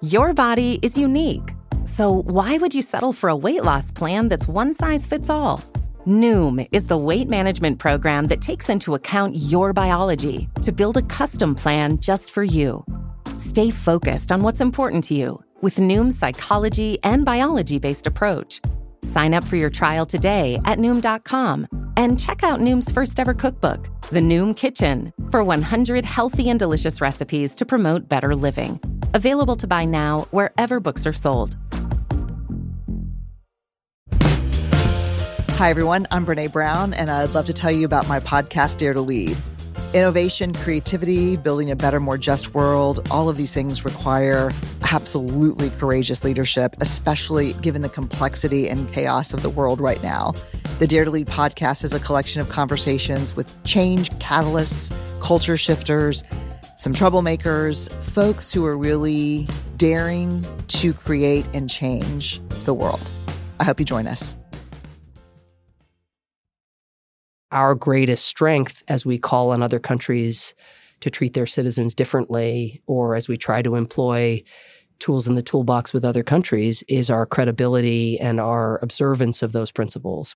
Your body is unique. So why would you settle for a weight loss plan that's one size fits all? Noom is the weight management program that takes into account your biology to build a custom plan just for you. Stay focused on what's important to you with Noom's psychology and biology-based approach. Sign up for your trial today at Noom.com and check out Noom's first ever cookbook, The Noom Kitchen, for 100 healthy and delicious recipes to promote better living. Available to buy now wherever books are sold. Hi, everyone. I'm Brene Brown, and I'd love to tell you about my podcast, Dare to Lead. Innovation, creativity, building a better, more just world, all of these things require absolutely courageous leadership, especially given the complexity and chaos of the world right now. The Dare to Lead podcast is a collection of conversations with change catalysts, culture shifters, some troublemakers, folks who are really daring to create and change the world. I hope you join us. Our greatest strength as we call on other countries to treat their citizens differently, or as we try to employ tools in the toolbox with other countries, is our credibility and our observance of those principles.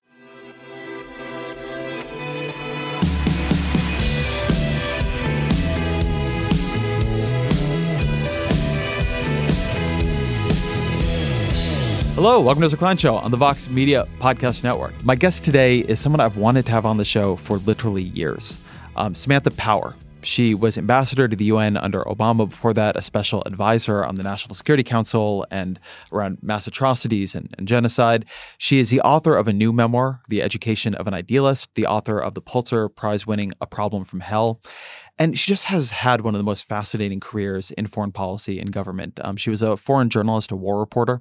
Hello, welcome to Ezra Klein Show on the Vox Media Podcast Network. My guest today is someone I've wanted to have on the show for literally years, Samantha Power. She was ambassador to the UN under Obama, before that a special advisor on the National Security Council and around mass atrocities and genocide. She is the author of a new memoir, The Education of an Idealist, the author of the Pulitzer Prize-winning A Problem from Hell. And she just has had one of the most fascinating careers in foreign policy and government. She was a foreign journalist, a war reporter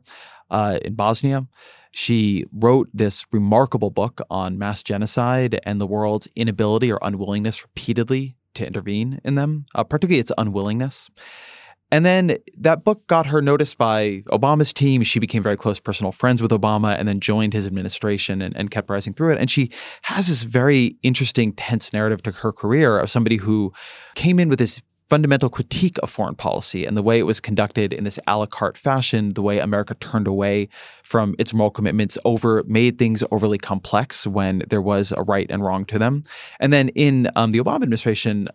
in Bosnia. She wrote this remarkable book on mass genocide and the world's inability or unwillingness repeatedly to intervene in them, particularly its unwillingness. And then that book got her noticed by Obama's team. She became very close personal friends with Obama and then joined his administration and kept rising through it. And she has this very interesting, tense narrative to her career of somebody who came in with this fundamental critique of foreign policy and the way it was conducted in this a la carte fashion, the way America turned away from its moral commitments, made things overly complex when there was a right and wrong to them. And then in the Obama administration,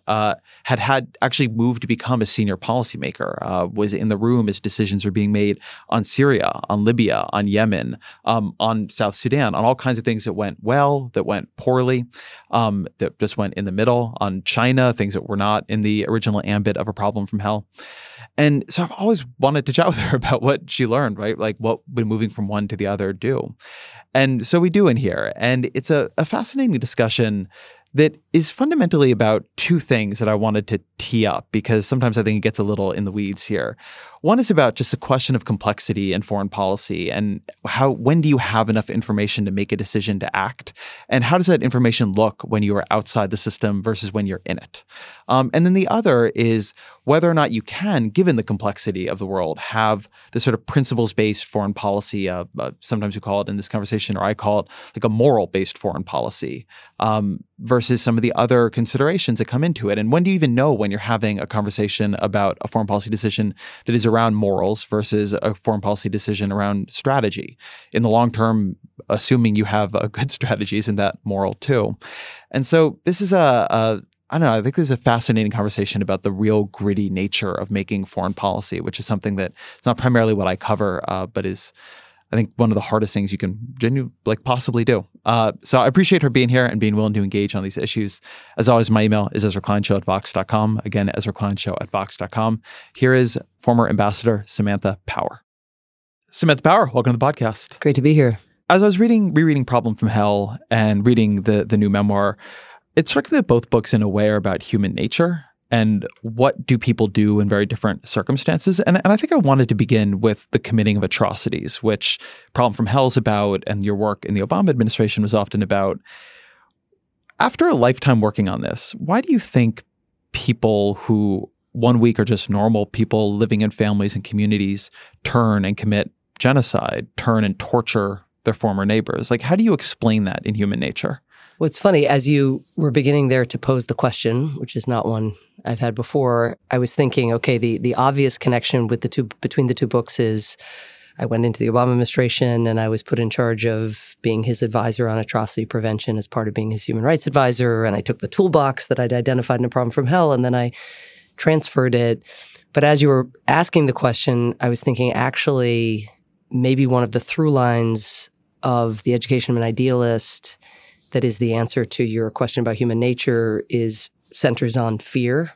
had actually moved to become a senior policymaker, was in the room as decisions are being made on Syria, on Libya, on Yemen, on South Sudan, on all kinds of things that went well, that went poorly, that just went in the middle, on China, things that were not in the original ambit of A Problem from Hell. And so I've always wanted to chat with her about what she learned, right? Like what would moving from one to the other do? And so we do in here. And it's a fascinating discussion that is fundamentally about two things that I wanted to tee up, because sometimes I think it gets a little in the weeds here. One is about just a question of complexity in foreign policy and when do you have enough information to make a decision to act? And how does that information look when you are outside the system versus when you're in it? And then the other is whether or not you can, given the complexity of the world, have the sort of principles-based foreign policy. Sometimes we call it in this conversation, or I call it like a moral-based foreign policy, versus some of the other considerations that come into it. And when do you even know when you're having a conversation about a foreign policy decision that is around morals versus a foreign policy decision around strategy? In the long term, assuming you have a good strategy, isn't that moral too? And so this is I don't know, I think there's a fascinating conversation about the real gritty nature of making foreign policy, which is something that is not primarily what I cover, but is, I think, one of the hardest things you can possibly do. So I appreciate her being here and being willing to engage on these issues. As always, my email is EzraKleinShow@Vox.com. Again, EzraKleinShow@Vox.com. Here is former Ambassador Samantha Power. Samantha Power, welcome to the podcast. Great to be here. As I was rereading Problem from Hell and reading the new memoir, it struck me that both books in a way are about human nature and what do people do in very different circumstances. And I think I wanted to begin with the committing of atrocities, which Problem from Hell is about, and your work in the Obama administration was often about. After a lifetime working on this, why do you think people who 1 week are just normal people living in families and communities turn and commit genocide, turn and torture their former neighbors? Like, how do you explain that in human nature? What's funny, as you were beginning there to pose the question, which is not one I've had before, I was thinking, okay, the obvious connection with between the two books is I went into the Obama administration and I was put in charge of being his advisor on atrocity prevention as part of being his human rights advisor. And I took the toolbox that I'd identified in A Problem from Hell, and then I transferred it. But as you were asking the question, I was thinking actually maybe one of the through lines of The Education of an Idealist that is the answer to your question about human nature centers on fear.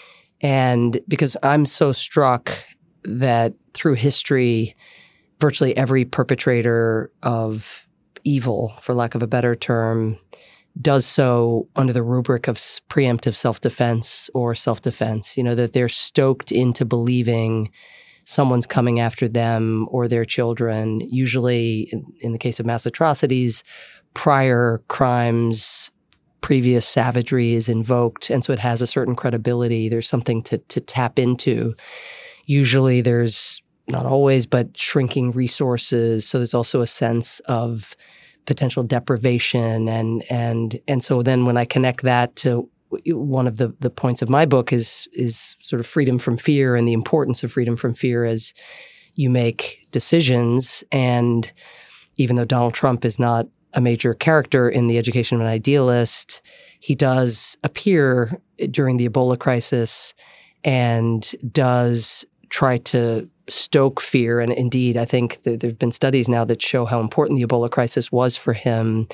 And because I'm so struck that through history, virtually every perpetrator of evil, for lack of a better term, does so under the rubric of preemptive self-defense or self-defense, that they're stoked into believing someone's coming after them or their children. Usually, in the case of mass atrocities, prior crimes, previous savagery is invoked, and so it has a certain credibility. There's something to tap into. Usually there's, not always, but shrinking resources. So there's also a sense of potential deprivation. And so then when I connect that to one of the points of my book is sort of freedom from fear and the importance of freedom from fear as you make decisions. And even though Donald Trump is not a major character in The Education of an Idealist, he does appear during the Ebola crisis and does try to stoke fear. And indeed, I think that there have been studies now that show how important the Ebola crisis was for him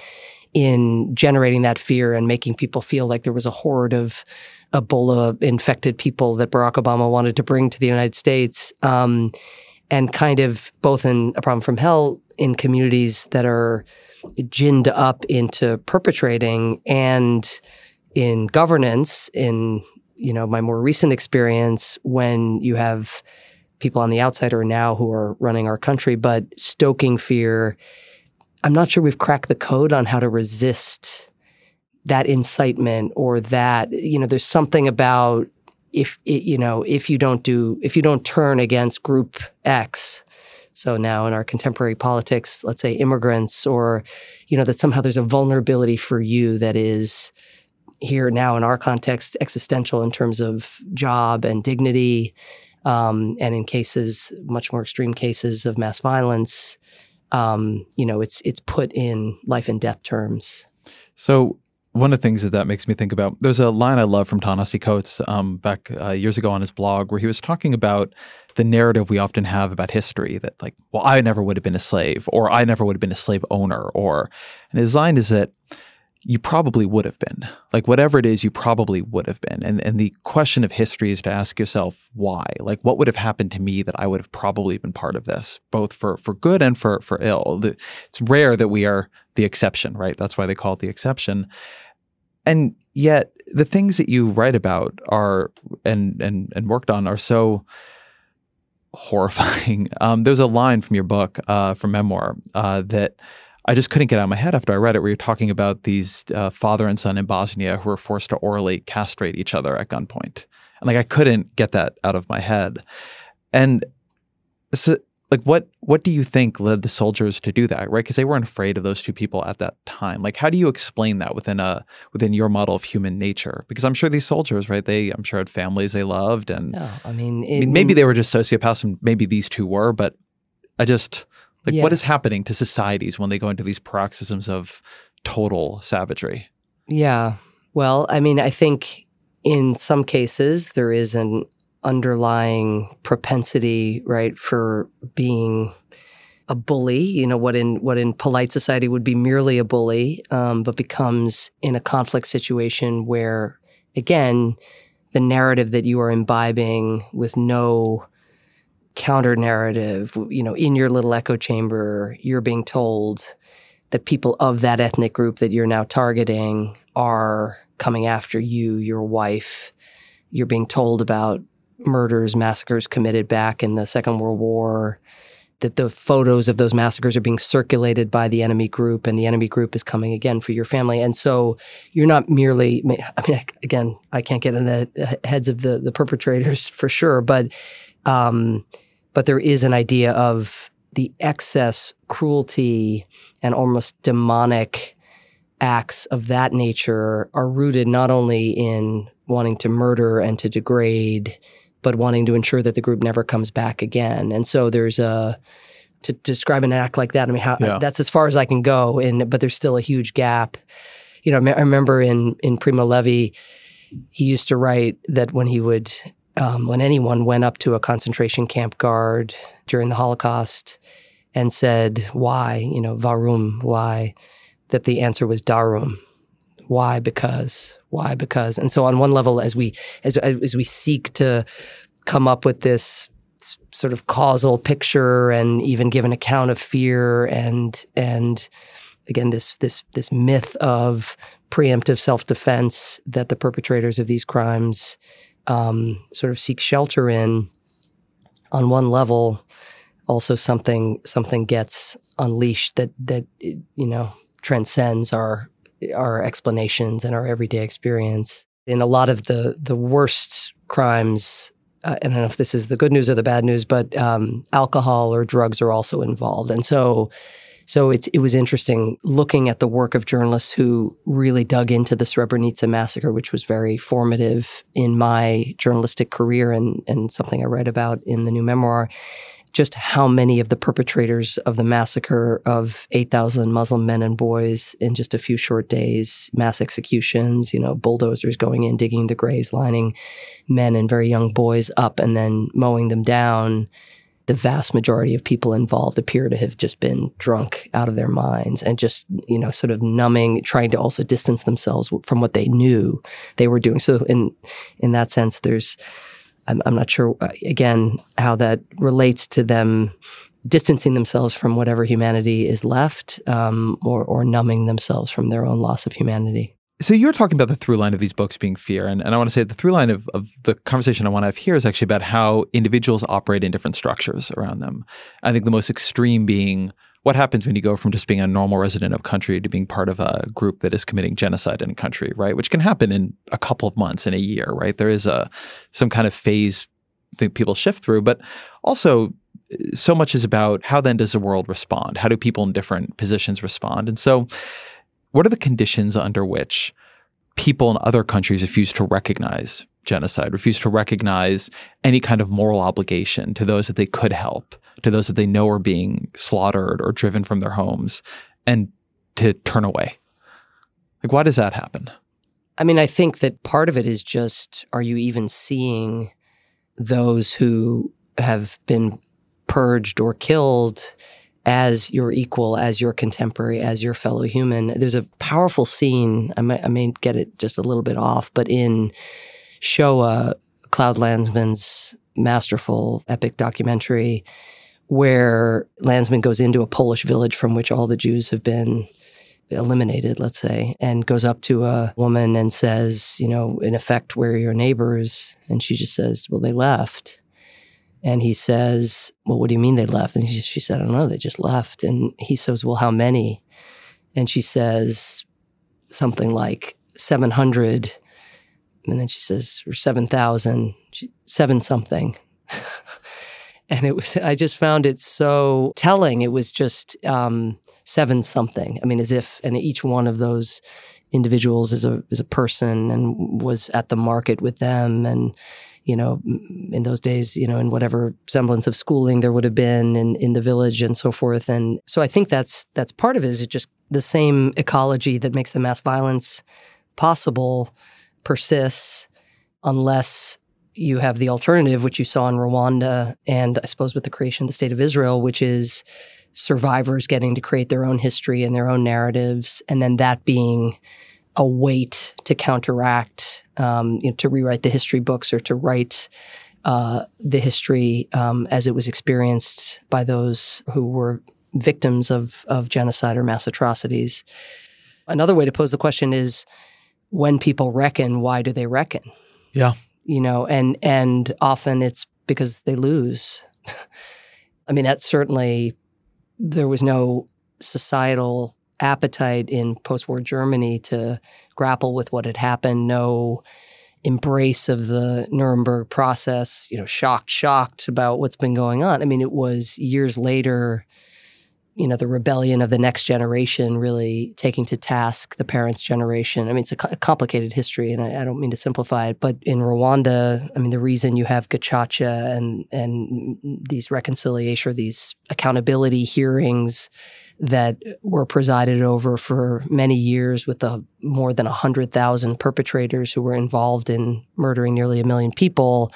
in generating that fear and making people feel like there was a horde of Ebola-infected people that Barack Obama wanted to bring to the United States. And kind of both in A Problem from Hell, in communities that are ginned up into perpetrating, and in governance, in my more recent experience, when you have people on the outside or now who are running our country, but stoking fear. I'm not sure we've cracked the code on how to resist that incitement or that, there's something about if you don't turn against group X. So now in our contemporary politics, let's say immigrants, or, that somehow there's a vulnerability for you that is here now in our context existential in terms of job and dignity. And in cases, much more extreme cases of mass violence, it's put in life and death terms. So one of the things that makes me think about, there's a line I love from Ta-Nehisi Coates back years ago on his blog, where he was talking about the narrative we often have about history that I never would have been a slave, or I never would have been a slave owner, and his line is that you probably would have been. Whatever it is, you probably would have been. And the question of history is to ask yourself, why? What would have happened to me that I would have probably been part of this, both for good and for ill? It's rare that we are the exception, right? That's why they call it the exception. And yet the things that you write about are and worked on are so horrifying. There's a line from your book, from Memoir, that I just couldn't get out of my head after I read it, where you're talking about these father and son in Bosnia who were forced to orally castrate each other at gunpoint. And I couldn't get that out of my head. And so what do you think led the soldiers to do that, right? Because they weren't afraid of those two people at that time. How do you explain that within your model of human nature? Because I'm sure these soldiers, right, I'm sure had families they loved. And maybe they were just sociopaths, and maybe these two were, but I just... What is happening to societies when they go into these paroxysms of total savagery? Yeah. Well, I think in some cases there is an underlying propensity, right, for being a bully, what in polite society would be merely a bully, but becomes in a conflict situation where, again, the narrative that you are imbibing with no counter narrative, in your little echo chamber, you're being told that people of that ethnic group that you're now targeting are coming after you, your wife. You're being told about murders, massacres committed back in the Second World War, that the photos of those massacres are being circulated by the enemy group, and the enemy group is coming again for your family. And so you're not merely, again, I can't get in the heads of the perpetrators for sure, but there is an idea of the excess cruelty and almost demonic acts of that nature are rooted not only in wanting to murder and to degrade, but wanting to ensure that the group never comes back again. And so there's to describe an act like that, I mean, that's as far as I can go, but there's still a huge gap. I remember in Primo Levi, he used to write that when he would, when anyone went up to a concentration camp guard during the Holocaust and said, why, warum, why, that the answer was darum. Why? Because. Why? Because. And so on one level, as we seek to come up with this sort of causal picture and even give an account of fear and again this myth of preemptive self-defense that the perpetrators of these crimes sort of seek shelter in, on one level, also something gets unleashed that transcends our explanations and our everyday experience. In a lot of the worst crimes, I don't know if this is the good news or the bad news, but alcohol or drugs are also involved. And so it was interesting looking at the work of journalists who really dug into the Srebrenica massacre, which was very formative in my journalistic career and something I write about in the new memoir. Just how many of the perpetrators of the massacre of 8,000 Muslim men and boys in just a few short days, mass executions, bulldozers going in, digging the graves, lining men and very young boys up and then mowing them down. The vast majority of people involved appear to have just been drunk out of their minds and just, sort of numbing, trying to also distance themselves from what they knew they were doing. So in that sense, I'm not sure, again, how that relates to them distancing themselves from whatever humanity is left or numbing themselves from their own loss of humanity. So you're talking about the through line of these books being fear. And I want to say the through line of the conversation I want to have here is actually about how individuals operate in different structures around them. I think the most extreme being what happens when you go from just being a normal resident of a country to being part of a group that is committing genocide in a country, right? Which can happen in a couple of months, in a year, right? There is some kind of phase that people shift through, but also so much is about how then does the world respond? How do people in different positions respond? And so what are the conditions under which people in other countries refuse to recognize genocide, refuse to recognize any kind of moral obligation to those that they could help, to those that they know are being slaughtered or driven from their homes, and to turn away? Like, why does that happen? I mean, I think that part of it is just, are you even seeing those who have been purged or killed as your equal, as your contemporary, as your fellow human? There's a powerful scene, I may get it just a little bit off, but in Shoah, Claude Lanzmann's masterful epic documentary, where Lanzmann goes into a Polish village from which all the Jews have been eliminated, let's say, and goes up to a woman and says, in effect, where are your neighbors? And she just says, well, they left. And he says, well, what do you mean they left? And she said, I don't know, they just left. And he says, well, how many? And she says something like 700. And then she says, or 7,000, 7 something. And I just found it so telling. It was just 7 something. I mean, as if, and each one of those individuals is a person and was at the market with them. And, in those days, in whatever semblance of schooling there would have been in the village and so forth. And so I think that's part of it, is it just the same ecology that makes the mass violence possible persists unless you have the alternative, which you saw in Rwanda and I suppose with the creation of the State of Israel, which is survivors getting to create their own history and their own narratives, and then that being a weight to counteract, to rewrite the history books or to write the history as it was experienced by those who were victims of genocide or mass atrocities. Another way to pose the question is, when people reckon, why do they reckon? Yeah. And often it's because they lose. I mean, that's certainly, there was no societal appetite in post-war Germany to grapple with what had happened, no embrace of the Nuremberg process, shocked about what's been going on. I mean, it was years later the rebellion of the next generation really taking to task the parents' generation. I mean, it's a complicated history, and I don't mean to simplify it. But in Rwanda, I mean, the reason you have Gacaca and these reconciliation, or these accountability hearings that were presided over for many years with the more than 100,000 perpetrators who were involved in murdering nearly 1 million people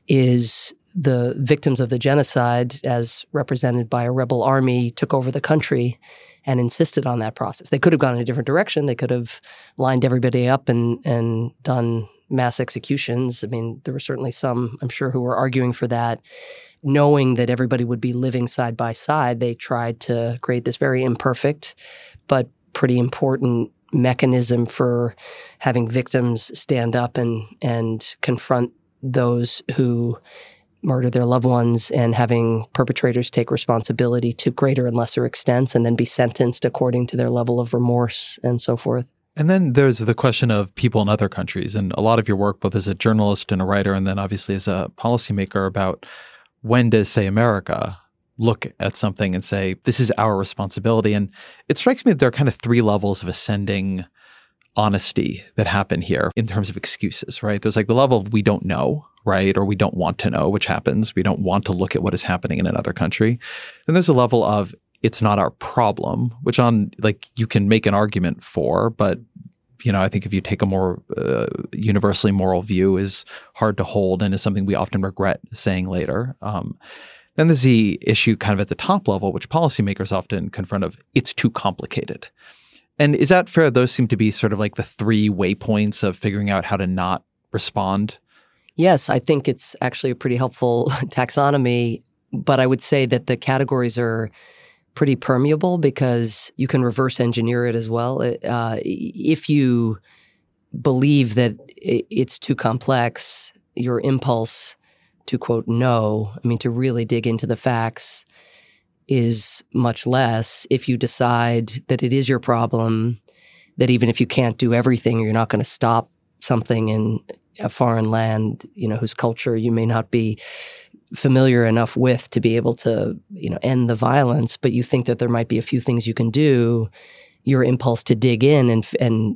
is the victims of the genocide, as represented by a rebel army, took over the country and insisted on that process. They could have gone in a different direction. They could have lined everybody up and done mass executions. I mean, there were certainly some, I'm sure, who were arguing for that. Knowing that everybody would be living side by side, they tried to create this very imperfect but pretty important mechanism for having victims stand up and confront those who murder their loved ones, and having perpetrators take responsibility to greater and lesser extents and then be sentenced according to their level of remorse and so forth. And then there's the question of people in other countries. And a lot of your work, both as a journalist and a writer, and then obviously as a policymaker, about when does, say, America look at something and say, this is our responsibility? And it strikes me that there are kind of 3 levels of ascending honesty that happen here in terms of excuses, right? There's like the level of we don't know, right? Or we don't want to know, which happens. We don't want to look at what is happening in another country. Then there's a level of it's not our problem, which you can make an argument for, but I think if you take a more universally moral view, is hard to hold and is something we often regret saying later. Then there's the issue kind of at the top level, which policymakers often confront of it's too complicated. And is that fair? Those seem to be sort of like the 3 waypoints of figuring out how to not respond. Yes, I think it's actually a pretty helpful taxonomy, but I would say that the categories are pretty permeable because you can reverse engineer it as well. If you believe that it's too complex, your impulse to, quote, know, to really dig into the facts is much less. If you decide that it is your problem, that even if you can't do everything, you're not going to stop something in a foreign land, whose culture you may not be familiar enough with to be able to, end the violence, but you think that there might be a few things you can do, your impulse to dig in and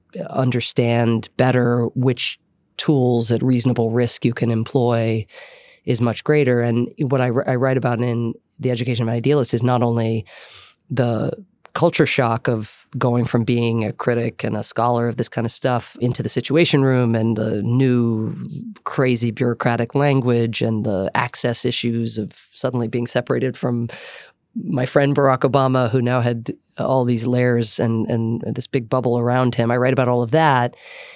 understand better which tools at reasonable risk you can employ is much greater. And what I write about in The Education of an Idealist is not only the culture shock of going from being a critic and a scholar of this kind of stuff into the Situation Room and the new crazy bureaucratic language and the access issues of suddenly being separated from my friend Barack Obama, who now had all these layers and this big bubble around him. I write about all of that.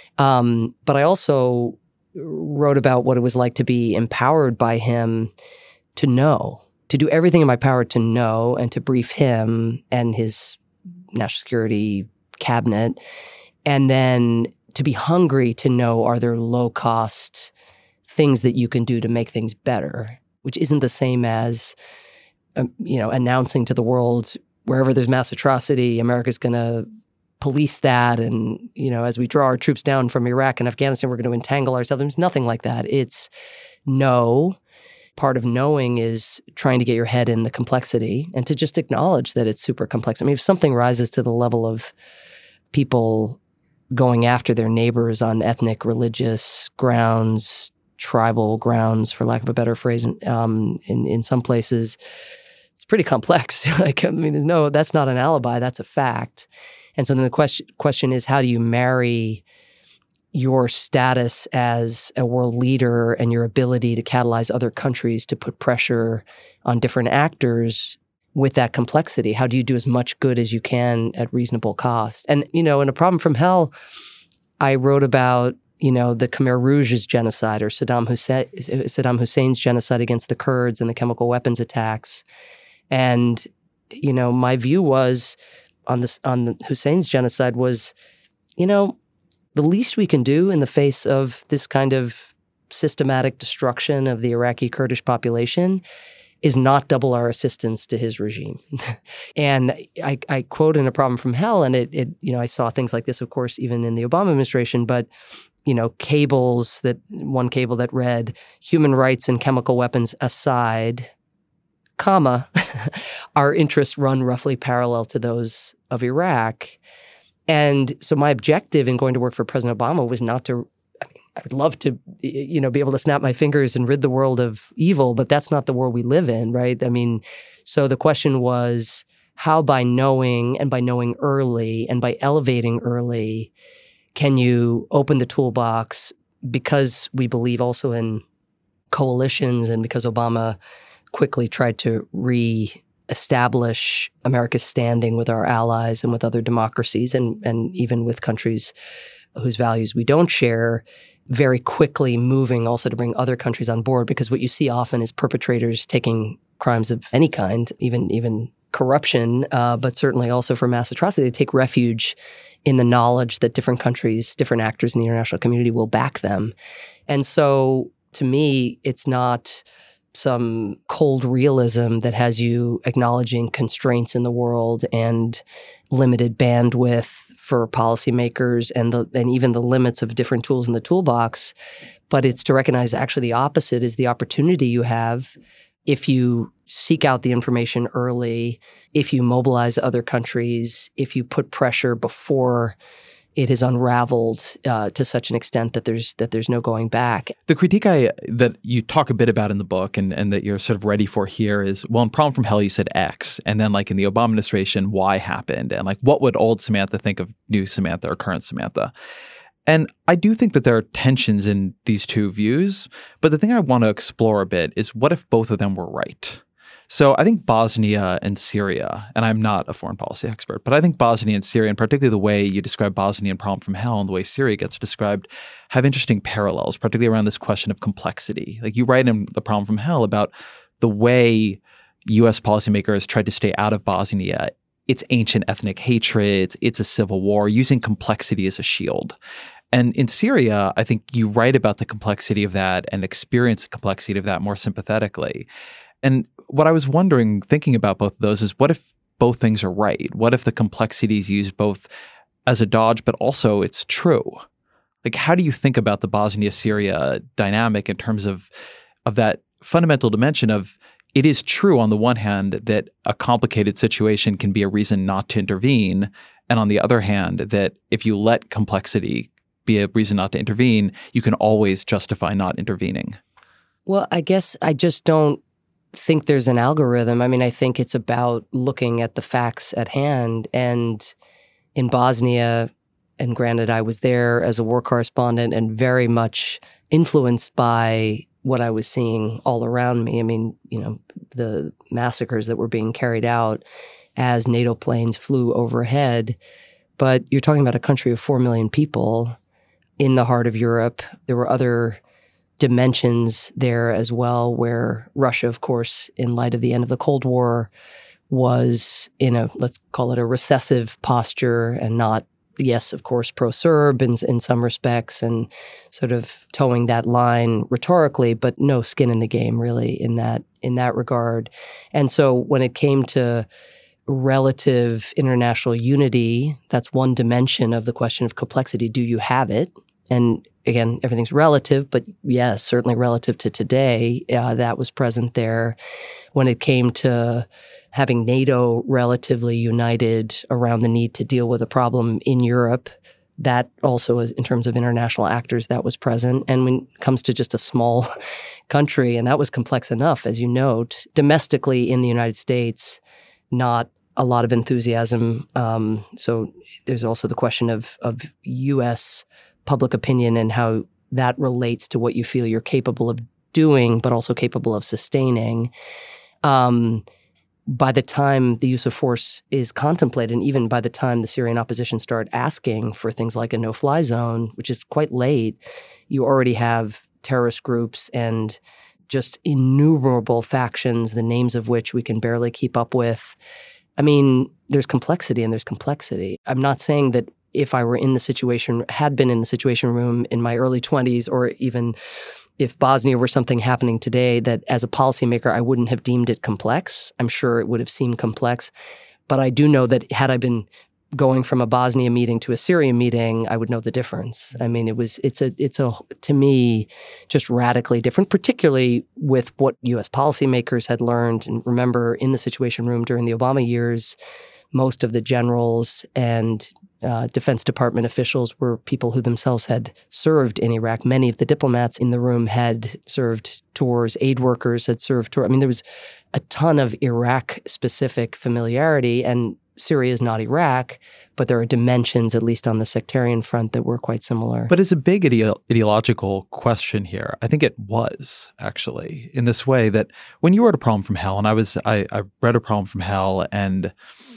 But I also wrote about what it was like to be empowered by him to know, to do everything in my power to know and to brief him and his national security cabinet, and then to be hungry to know, are there low-cost things that you can do to make things better, which isn't the same as, announcing to the world, wherever there's mass atrocity, America's going to police that. And, as we draw our troops down from Iraq and Afghanistan, we're going to entangle ourselves. There's nothing like that. It's know. Part of knowing is trying to get your head in the complexity and to just acknowledge that it's super complex. If something rises to the level of people going after their neighbors on ethnic, religious grounds, tribal grounds, for lack of a better phrase, in some places, it's pretty complex. That's not an alibi, that's a fact. And so then the question is, how do you marry your status as a world leader and your ability to catalyze other countries to put pressure on different actors with that complexity? How do you do as much good as you can at reasonable cost? And, in A Problem from Hell, I wrote about, the Khmer Rouge's genocide, or Saddam Hussein's genocide against the Kurds and the chemical weapons attacks. And, my view was on Hussein's genocide was, the least we can do in the face of this kind of systematic destruction of the Iraqi Kurdish population is not double our assistance to his regime. And I quote in A Problem from Hell, and it I saw things like this, of course, even in the Obama administration, but one cable that read, "Human rights and chemical weapons aside, comma, our interests run roughly parallel to those of Iraq. And so my objective in going to work for President Obama was not to, I would love to, be able to snap my fingers and rid the world of evil, but that's not the world we live in, right? I mean, so the question was how by knowing early and by elevating early, can you open the toolbox, because we believe also in coalitions and because Obama quickly tried to re-establish America's standing with our allies and with other democracies and even with countries whose values we don't share, very quickly moving also to bring other countries on board, because what you see often is perpetrators taking crimes of any kind, even corruption, but certainly also for mass atrocity. They take refuge in the knowledge that different countries, different actors in the international community will back them. And so to me, it's not some cold realism that has you acknowledging constraints in the world and limited bandwidth for policymakers and even the limits of different tools in the toolbox. But it's to recognize actually the opposite is the opportunity you have if you seek out the information early, if you mobilize other countries, if you put pressure before it has unraveled to such an extent that there's no going back. The critique that you talk a bit about in the book and that you're sort of ready for here is, well, in Problem from Hell, you said X. And then like in the Obama administration, Y happened. And like, what would old Samantha think of new Samantha or current Samantha? And I do think that there are tensions in these two views. But the thing I want to explore a bit is what if both of them were right? So I think Bosnia and Syria, and I'm not a foreign policy expert, but I think Bosnia and Syria, and particularly the way you describe Bosnia in Problem from Hell and the way Syria gets described, have interesting parallels, particularly around this question of complexity. Like you write in The Problem from Hell about the way U.S. policymakers tried to stay out of Bosnia. It's ancient ethnic hatred, it's a civil war, using complexity as a shield. And in Syria, I think you write about the complexity of that and experience the complexity of that more sympathetically. And what I was wondering, thinking about both of those, is what if both things are right? What if the complexity is used both as a dodge, but also it's true? Like, how do you think about the Bosnia-Syria dynamic in terms of that fundamental dimension of it is true on the one hand that a complicated situation can be a reason not to intervene, and on the other hand, that if you let complexity be a reason not to intervene, you can always justify not intervening? Well, I guess I just don't think there's an algorithm. I mean, I think it's about looking at the facts at hand. And in Bosnia, and granted, I was there as a war correspondent and very much influenced by what I was seeing all around me. I mean, the massacres that were being carried out as NATO planes flew overhead. But you're talking about a country of 4 million people in the heart of Europe. There were other dimensions there as well, where Russia, of course, in light of the end of the Cold War, was in a, let's call it a recessive posture and not, yes, of course, pro-Serb in some respects and sort of towing that line rhetorically, but no skin in the game really in that regard. And so when it came to relative international unity, that's one dimension of the question of complexity. Do you have it? And again, everything's relative, but yes, certainly relative to today, that was present there. When it came to having NATO relatively united around the need to deal with a problem in Europe, that also is, in terms of international actors, that was present. And when it comes to just a small country, and that was complex enough, as you note, domestically in the United States, not a lot of enthusiasm. So there's also the question of U.S. public opinion and how that relates to what you feel you're capable of doing, but also capable of sustaining. By the time the use of force is contemplated, and even by the time the Syrian opposition started asking for things like a no-fly zone, which is quite late, you already have terrorist groups and just innumerable factions, the names of which we can barely keep up with. I mean, there's complexity and there's complexity. I'm not saying that if I were in the situation, had been in the Situation Room in my early 20s, or even if Bosnia were something happening today, that as a policymaker, I wouldn't have deemed it complex. I'm sure it would have seemed complex. But I do know that had I been going from a Bosnia meeting to a Syria meeting, I would know the difference. I mean, it's to me, just radically different, particularly with what U.S. policymakers had learned. And remember, in the Situation Room during the Obama years, most of the generals and Defense Department officials were people who themselves had served in Iraq. Many of the diplomats in the room had served tours. Aid workers had served tours. I mean, there was a ton of Iraq-specific familiarity, and Syria is not Iraq, but there are dimensions, at least on the sectarian front, that were quite similar. But it's a big ideological question here. I think it was, actually, in this way that when you wrote A Problem from Hell, and I read A Problem from Hell, and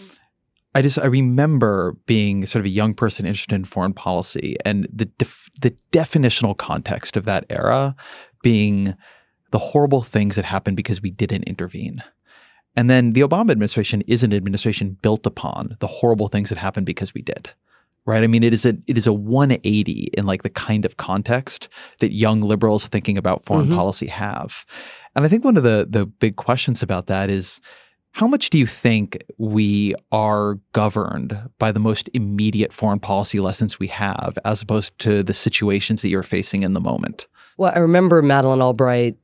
I remember being sort of a young person interested in foreign policy, and the definitional context of that era being the horrible things that happened because we didn't intervene. And then the Obama administration is an administration built upon the horrible things that happened because we did, right? I mean, it is a 180 in like the kind of context that young liberals thinking about foreign policy have. And I think one of the big questions about that is, how much do you think we are governed by the most immediate foreign policy lessons we have, as opposed to the situations that you're facing in the moment? Well, I remember Madeleine Albright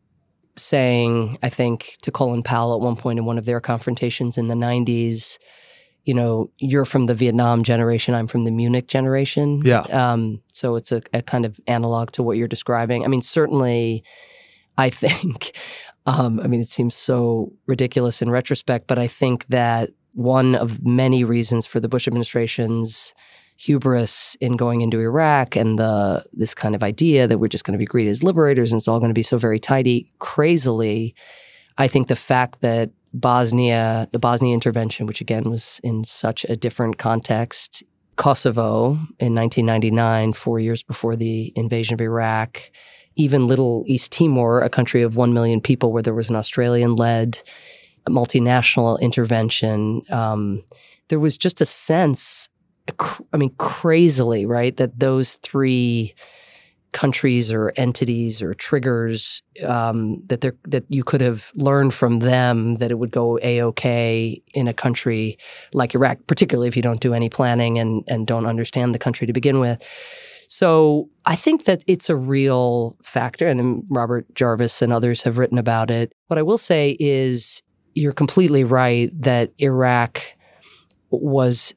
saying, I think, to Colin Powell at one point in one of their confrontations in the 90s, you know, you're from the Vietnam generation, I'm from the Munich generation. Yeah. So it's a kind of analog to what you're describing. I mean, certainly, I think, I mean, it seems so ridiculous in retrospect, but I think that one of many reasons for the Bush administration's hubris in going into Iraq and this kind of idea that we're just going to be greeted as liberators and it's all going to be so very tidy, crazily, I think the fact that the Bosnia intervention, which again was in such a different context, Kosovo in 1999, 4 years before the invasion of Iraq, even little East Timor, a country of 1 million people where there was an Australian-led multinational intervention, there was just a sense, I mean, crazily, right, that those three countries or entities or triggers, that you could have learned from them that it would go A-OK in a country like Iraq, particularly if you don't do any planning and don't understand the country to begin with. So I think that it's a real factor, and Robert Jarvis and others have written about it. What I will say is you're completely right that Iraq is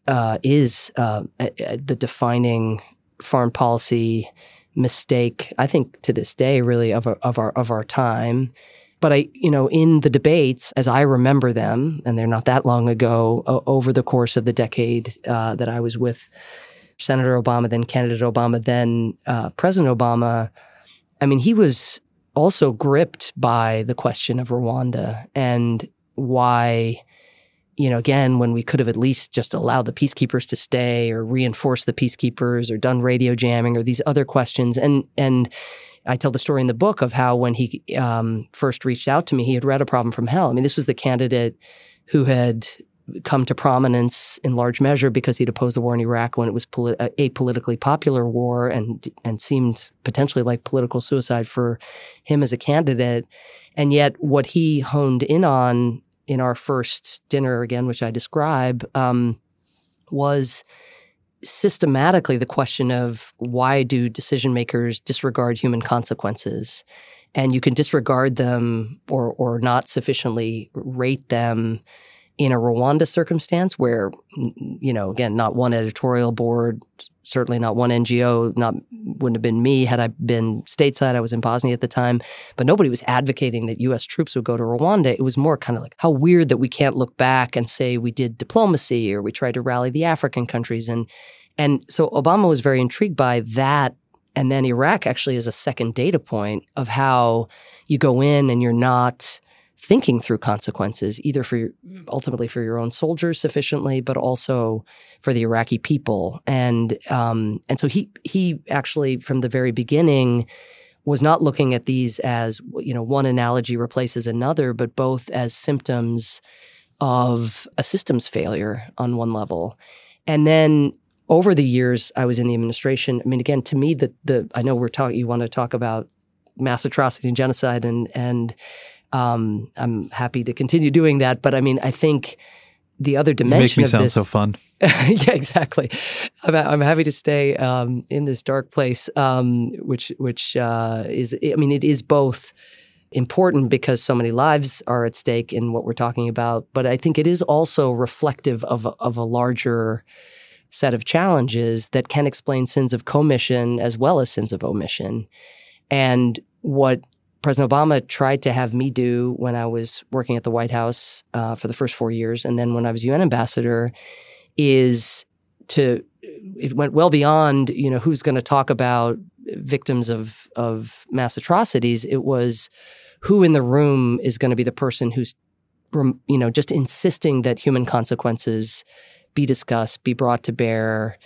the defining foreign policy mistake, I think, to this day, really, of our time. But in the debates, as I remember them, and they're not that long ago, over the course of the decade that I was with Senator Obama, then candidate Obama, then President Obama, I mean, he was also gripped by the question of Rwanda and why, again, when we could have at least just allowed the peacekeepers to stay or reinforced the peacekeepers or done radio jamming or these other questions. And I tell the story in the book of how when he first reached out to me, he had read A Problem from Hell. I mean, this was the candidate who had come to prominence in large measure because he'd opposed the war in Iraq when it was a politically popular war and seemed potentially like political suicide for him as a candidate. And yet what he honed in on in our first dinner, again, which I describe, was systematically the question of why do decision makers disregard human consequences? And you can disregard them or not sufficiently rate them in a Rwanda circumstance where, again, not one editorial board, certainly not one NGO, wouldn't have been me had I been stateside. I was in Bosnia at the time, but nobody was advocating that U.S. troops would go to Rwanda. It was more kind of like how weird that we can't look back and say we did diplomacy or we tried to rally the African countries. And so Obama was very intrigued by that. And then Iraq actually is a second data point of how you go in and you're not thinking through consequences, either ultimately for your own soldiers sufficiently, but also for the Iraqi people. And so he actually, from the very beginning, was not looking at these as, one analogy replaces another, but both as symptoms of a systems failure on one level. And then over the years I was in the administration, I mean, again, to me, I know you want to talk about mass atrocity and genocide, and I'm happy to continue doing that. But I mean, I think the other dimension you make me of sound this, so fun. Yeah, exactly. I'm happy to stay in this dark place, which is, I mean, it is both important because so many lives are at stake in what we're talking about, but I think it is also reflective of a larger set of challenges that can explain sins of commission as well as sins of omission. And what President Obama tried to have me do when I was working at the White House for the first 4 years, and then when I was UN ambassador, it went well beyond, who's going to talk about victims of mass atrocities. It was who in the room is going to be the person who's, just insisting that human consequences be discussed, be brought to bear.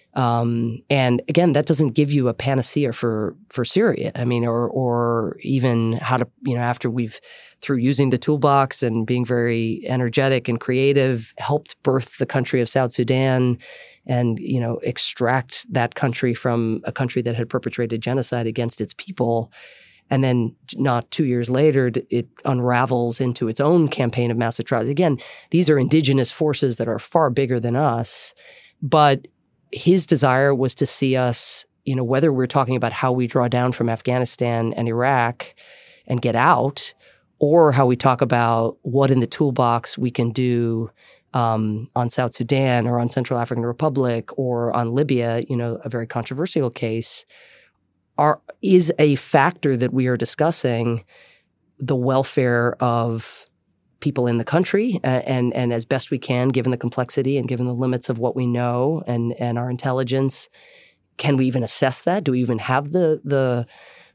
And again, that doesn't give you a panacea for Syria. I mean, or even how to, after we've, through using the toolbox and being very energetic and creative, helped birth the country of South Sudan and, extract that country from a country that had perpetrated genocide against its people. And then not 2 years later, it unravels into its own campaign of mass atrocity. Again, these are indigenous forces that are far bigger than us. But his desire was to see us, whether we're talking about how we draw down from Afghanistan and Iraq and get out, or how we talk about what in the toolbox we can do on South Sudan or on Central African Republic or on Libya, a very controversial case, is a factor that we are discussing the welfare of people in the country and as best we can, given the complexity and given the limits of what we know and our intelligence. Can we even assess that? Do we even have the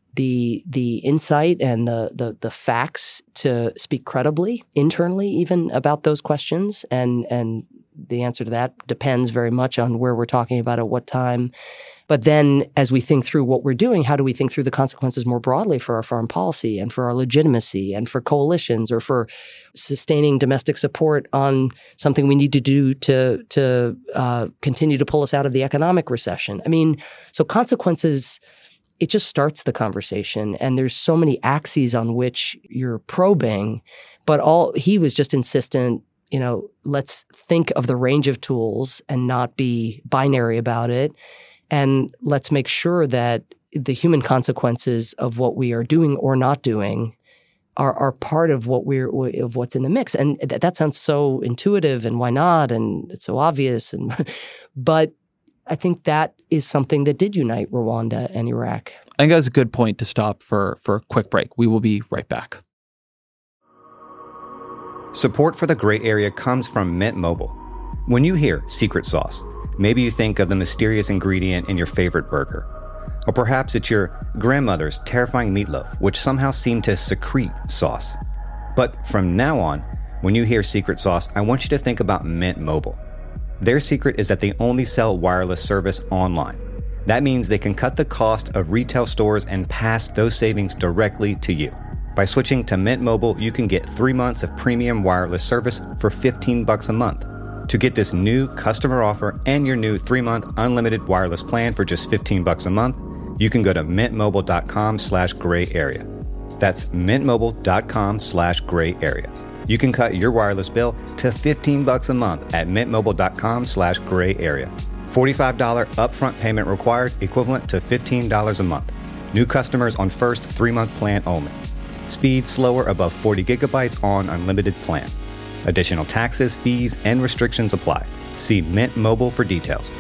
insight and the facts to speak credibly internally even about those questions? And the answer to that depends very much on where we're talking about at what time. But then as we think through what we're doing, how do we think through the consequences more broadly for our foreign policy and for our legitimacy and for coalitions or for sustaining domestic support on something we need to do to continue to pull us out of the economic recession? I mean, so consequences, it just starts the conversation. And there's so many axes on which you're probing, but he was just insistent, let's think of the range of tools and not be binary about it. And let's make sure that the human consequences of what we are doing or not doing are part of what's in the mix. And that sounds so intuitive, and why not? And it's so obvious. But I think that is something that did unite Rwanda and Iraq. I think that's a good point to stop for a quick break. We will be right back. Support for the Gray Area comes from Mint Mobile. When you hear secret sauce, maybe you think of the mysterious ingredient in your favorite burger. Or perhaps it's your grandmother's terrifying meatloaf, which somehow seemed to secrete sauce. But from now on, when you hear secret sauce, I want you to think about Mint Mobile. Their secret is that they only sell wireless service online. That means they can cut the cost of retail stores and pass those savings directly to you. By switching to Mint Mobile, you can get 3 months of premium wireless service for $15 a month. To get this new customer offer and your new 3-month unlimited wireless plan for just $15 a month, you can go to mintmobile.com/gray area. That's mintmobile.com/gray area. You can cut your wireless bill to $15 a month at mintmobile.com/gray area. $45 upfront payment required, equivalent to $15 a month. New customers on first 3-month plan only. Speed slower above 40 gigabytes on unlimited plan. Additional taxes, fees, and restrictions apply. See Mint Mobile for details.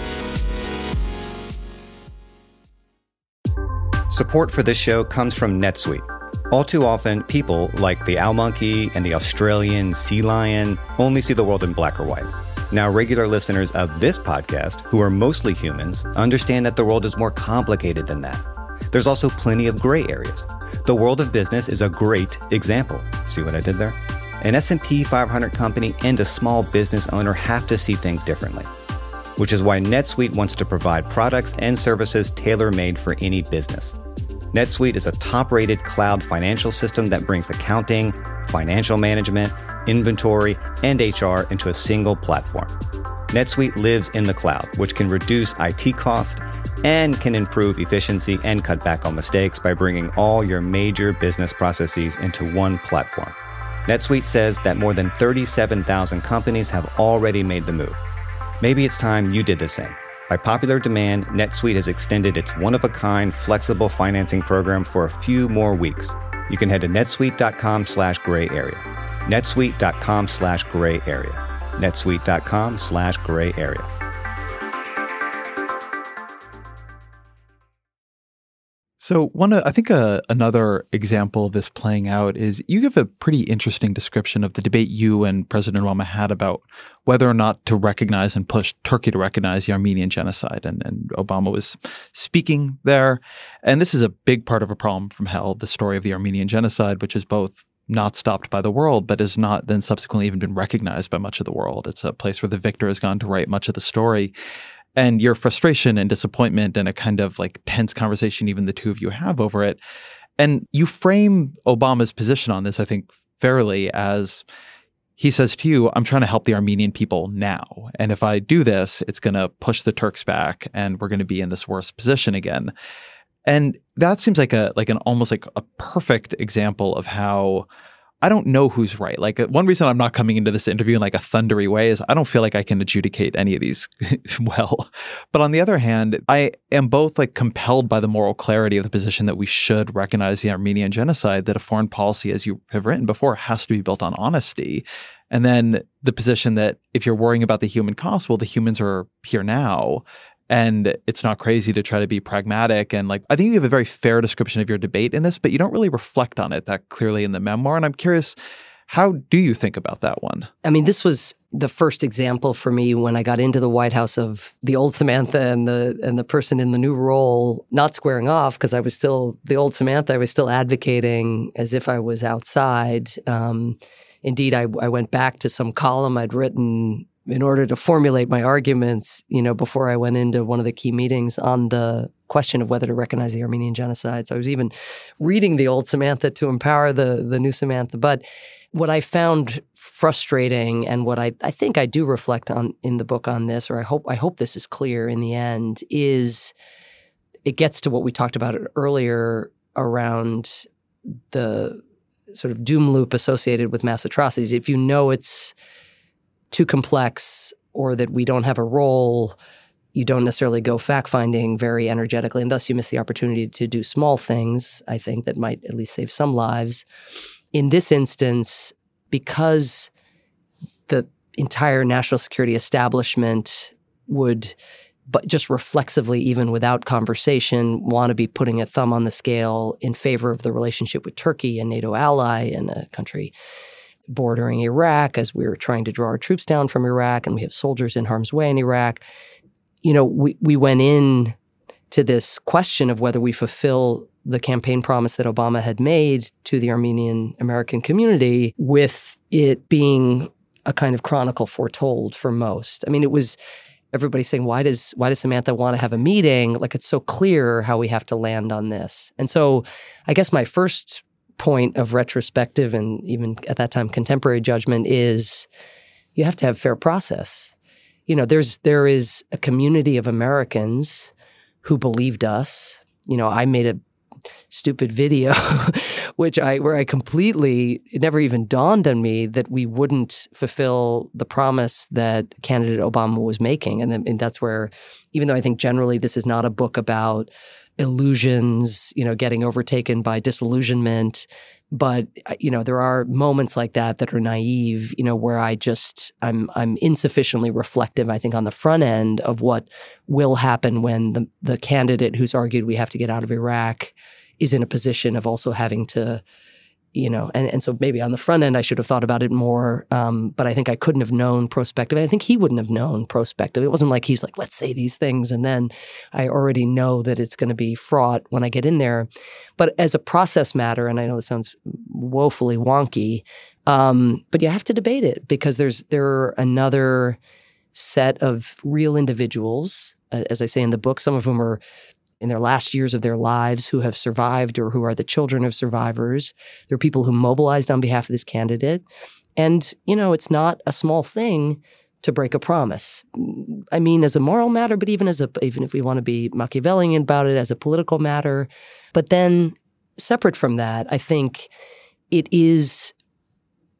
Support for this show comes from NetSuite. All too often, people like the owl monkey and the Australian sea lion only see the world in black or white. Now, regular listeners of this podcast, who are mostly humans, understand that the world is more complicated than that. There's also plenty of gray areas. The world of business is a great example. See what I did there? An S&P 500 company and a small business owner have to see things differently, which is why NetSuite wants to provide products and services tailor-made for any business. NetSuite is a top-rated cloud financial system that brings accounting, financial management, inventory, and HR into a single platform. NetSuite lives in the cloud, which can reduce IT costs and can improve efficiency and cut back on mistakes by bringing all your major business processes into one platform. NetSuite says that more than 37,000 companies have already made the move. Maybe it's time you did the same. By popular demand, NetSuite has extended its one-of-a-kind flexible financing program for a few more weeks. You can head to netsuite.com/gray area. netsuite.com/gray area. netsuite.com/gray area. So I think another example of this playing out is you give a pretty interesting description of the debate you and President Obama had about whether or not to recognize and push Turkey to recognize the Armenian genocide. And Obama was speaking there. And this is a big part of A Problem from Hell, the story of the Armenian genocide, which is both not stopped by the world, but has not then subsequently even been recognized by much of the world. It's a place where the victor has gone to write much of the story. And your frustration and disappointment and a kind of like tense conversation even the two of you have over it. And you frame Obama's position on this, I think, fairly as he says to you, I'm trying to help the Armenian people now. And if I do this, it's going to push the Turks back and we're going to be in this worse position again. And that seems like an almost like a perfect example of how I don't know who's right. Like one reason I'm not coming into this interview in like a thundery way is I don't feel like I can adjudicate any of these well. But on the other hand, I am both like compelled by the moral clarity of the position that we should recognize the Armenian genocide, that a foreign policy, as you have written before, has to be built on honesty. And then the position that if you're worrying about the human cost, well, the humans are here now. And it's not crazy to try to be pragmatic. And like, I think you have a very fair description of your debate in this, but you don't really reflect on it that clearly in the memoir. And I'm curious, how do you think about that one? I mean, this was the first example for me when I got into the White House of the old Samantha and the person in the new role not squaring off, because I was still the old Samantha. I was still advocating as if I was outside. Indeed, I went back to some column I'd written in order to formulate my arguments, before I went into one of the key meetings on the question of whether to recognize the Armenian genocide. So I was even reading the old Samantha to empower the new Samantha. But what I found frustrating, and what I think I do reflect on in the book on this, or I hope this is clear in the end, is it gets to what we talked about earlier around the sort of doom loop associated with mass atrocities. If you know it's too complex or that we don't have a role, you don't necessarily go fact-finding very energetically, and thus you miss the opportunity to do small things, I think, that might at least save some lives. In this instance, because the entire national security establishment would, but just reflexively, even without conversation, want to be putting a thumb on the scale in favor of the relationship with Turkey, a NATO ally and a country bordering Iraq, as we were trying to draw our troops down from Iraq, and we have soldiers in harm's way in Iraq. We went in to this question of whether we fulfill the campaign promise that Obama had made to the Armenian American community, with it being a kind of chronicle foretold for most. I mean, it was everybody saying, why does Samantha want to have a meeting? Like, it's so clear how we have to land on this. And so I guess my first point of retrospective and even at that time contemporary judgment is you have to have fair process. There is a community of Americans who believed us. I made a stupid video where I completely, it never even dawned on me that we wouldn't fulfill the promise that candidate Obama was making. And that's where, even though I think generally this is not a book about illusions, getting overtaken by disillusionment. But, there are moments like that are naive, where I'm insufficiently reflective, I think, on the front end of what will happen when the candidate who's argued we have to get out of Iraq is in a position of also having to, and so maybe on the front end I should have thought about it more, but I think I couldn't have known prospectively. I think he wouldn't have known prospectively. It wasn't like he's like, let's say these things, and then I already know that it's going to be fraught when I get in there. But as a process matter, and I know it sounds woefully wonky, but you have to debate it, because there are another set of real individuals, as I say in the book, some of whom are in their last years of their lives, who have survived or who are the children of survivors. There are people who mobilized on behalf of this candidate. And, it's not a small thing to break a promise. I mean, as a moral matter, but even if we want to be Machiavellian about it, as a political matter. But then separate from that, I think it is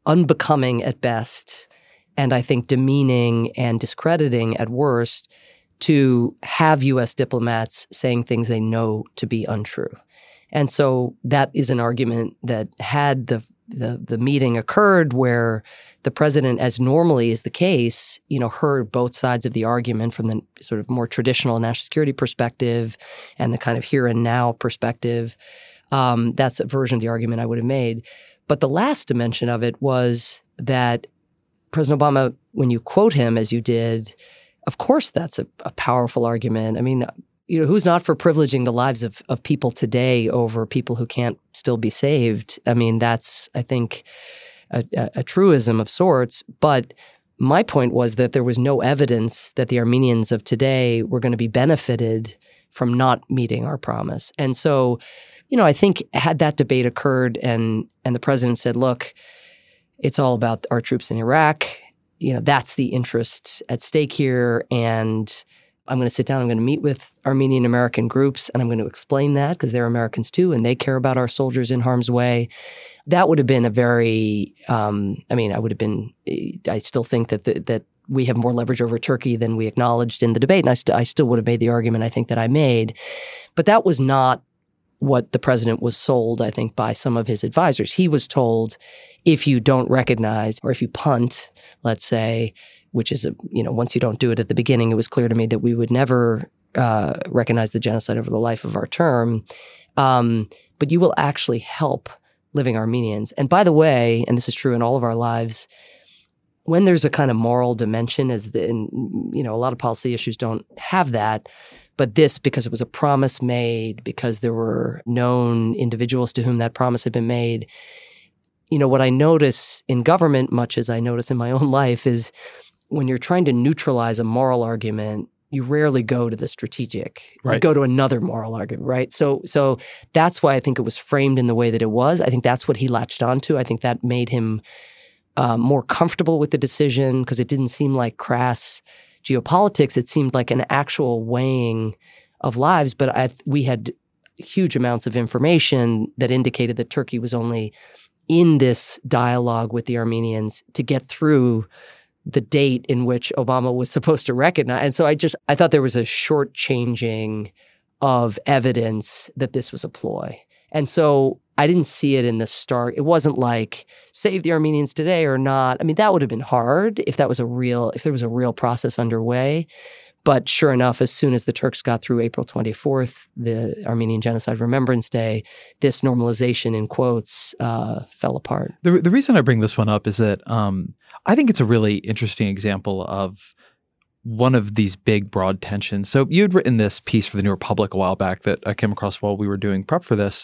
unbecoming at best, and I think demeaning and discrediting at worst to have U.S. diplomats saying things they know to be untrue. And so that is an argument that had the meeting occurred where the president, as normally is the case, heard both sides of the argument from the sort of more traditional national security perspective and the kind of here and now perspective. That's a version of the argument I would have made. But the last dimension of it was that President Obama, when you quote him as you did, of course that's a powerful argument. I mean, who's not for privileging the lives of people today over people who can't still be saved? I mean, that's, I think, a truism of sorts. But my point was that there was no evidence that the Armenians of today were going to be benefited from not meeting our promise. And so, I think had that debate occurred and the president said, look, it's all about our troops in Iraq, that's the interest at stake here. And I'm going to sit down, I'm going to meet with Armenian American groups, and I'm going to explain that because they're Americans too, and they care about our soldiers in harm's way. That would have been a very, I still think that we have more leverage over Turkey than we acknowledged in the debate, and I still would have made the argument I think that I made. But that was not what the president was sold, I think, by some of his advisors. He was told, if you don't recognize, or if you punt, let's say, which is, once you don't do it at the beginning, it was clear to me that we would never recognize the genocide over the life of our term. But you will actually help living Armenians. And by the way, and this is true in all of our lives, when there's a kind of moral dimension, a lot of policy issues don't have that. But this, because it was a promise made, because there were known individuals to whom that promise had been made, what I notice in government, much as I notice in my own life, is when you're trying to neutralize a moral argument, you rarely go to the strategic. Right. You go to another moral argument, right? So that's why I think it was framed in the way that it was. I think that's what he latched onto. I think that made him more comfortable with the decision because it didn't seem like crass geopolitics. It seemed like an actual weighing of lives. But we had huge amounts of information that indicated that Turkey was only in this dialogue with the Armenians to get through the date in which Obama was supposed to recognize. And so I thought there was a shortchanging of evidence that this was a ploy. And so I didn't see it in the start. It wasn't like save the Armenians today or not. I mean, that would have been hard if there was a real process underway. But sure enough, as soon as the Turks got through April 24th, the Armenian Genocide Remembrance Day, this normalization in quotes fell apart. The reason I bring this one up is that I think it's a really interesting example of one of these big, broad tensions. So you had written this piece for the New Republic a while back that I came across while we were doing prep for this.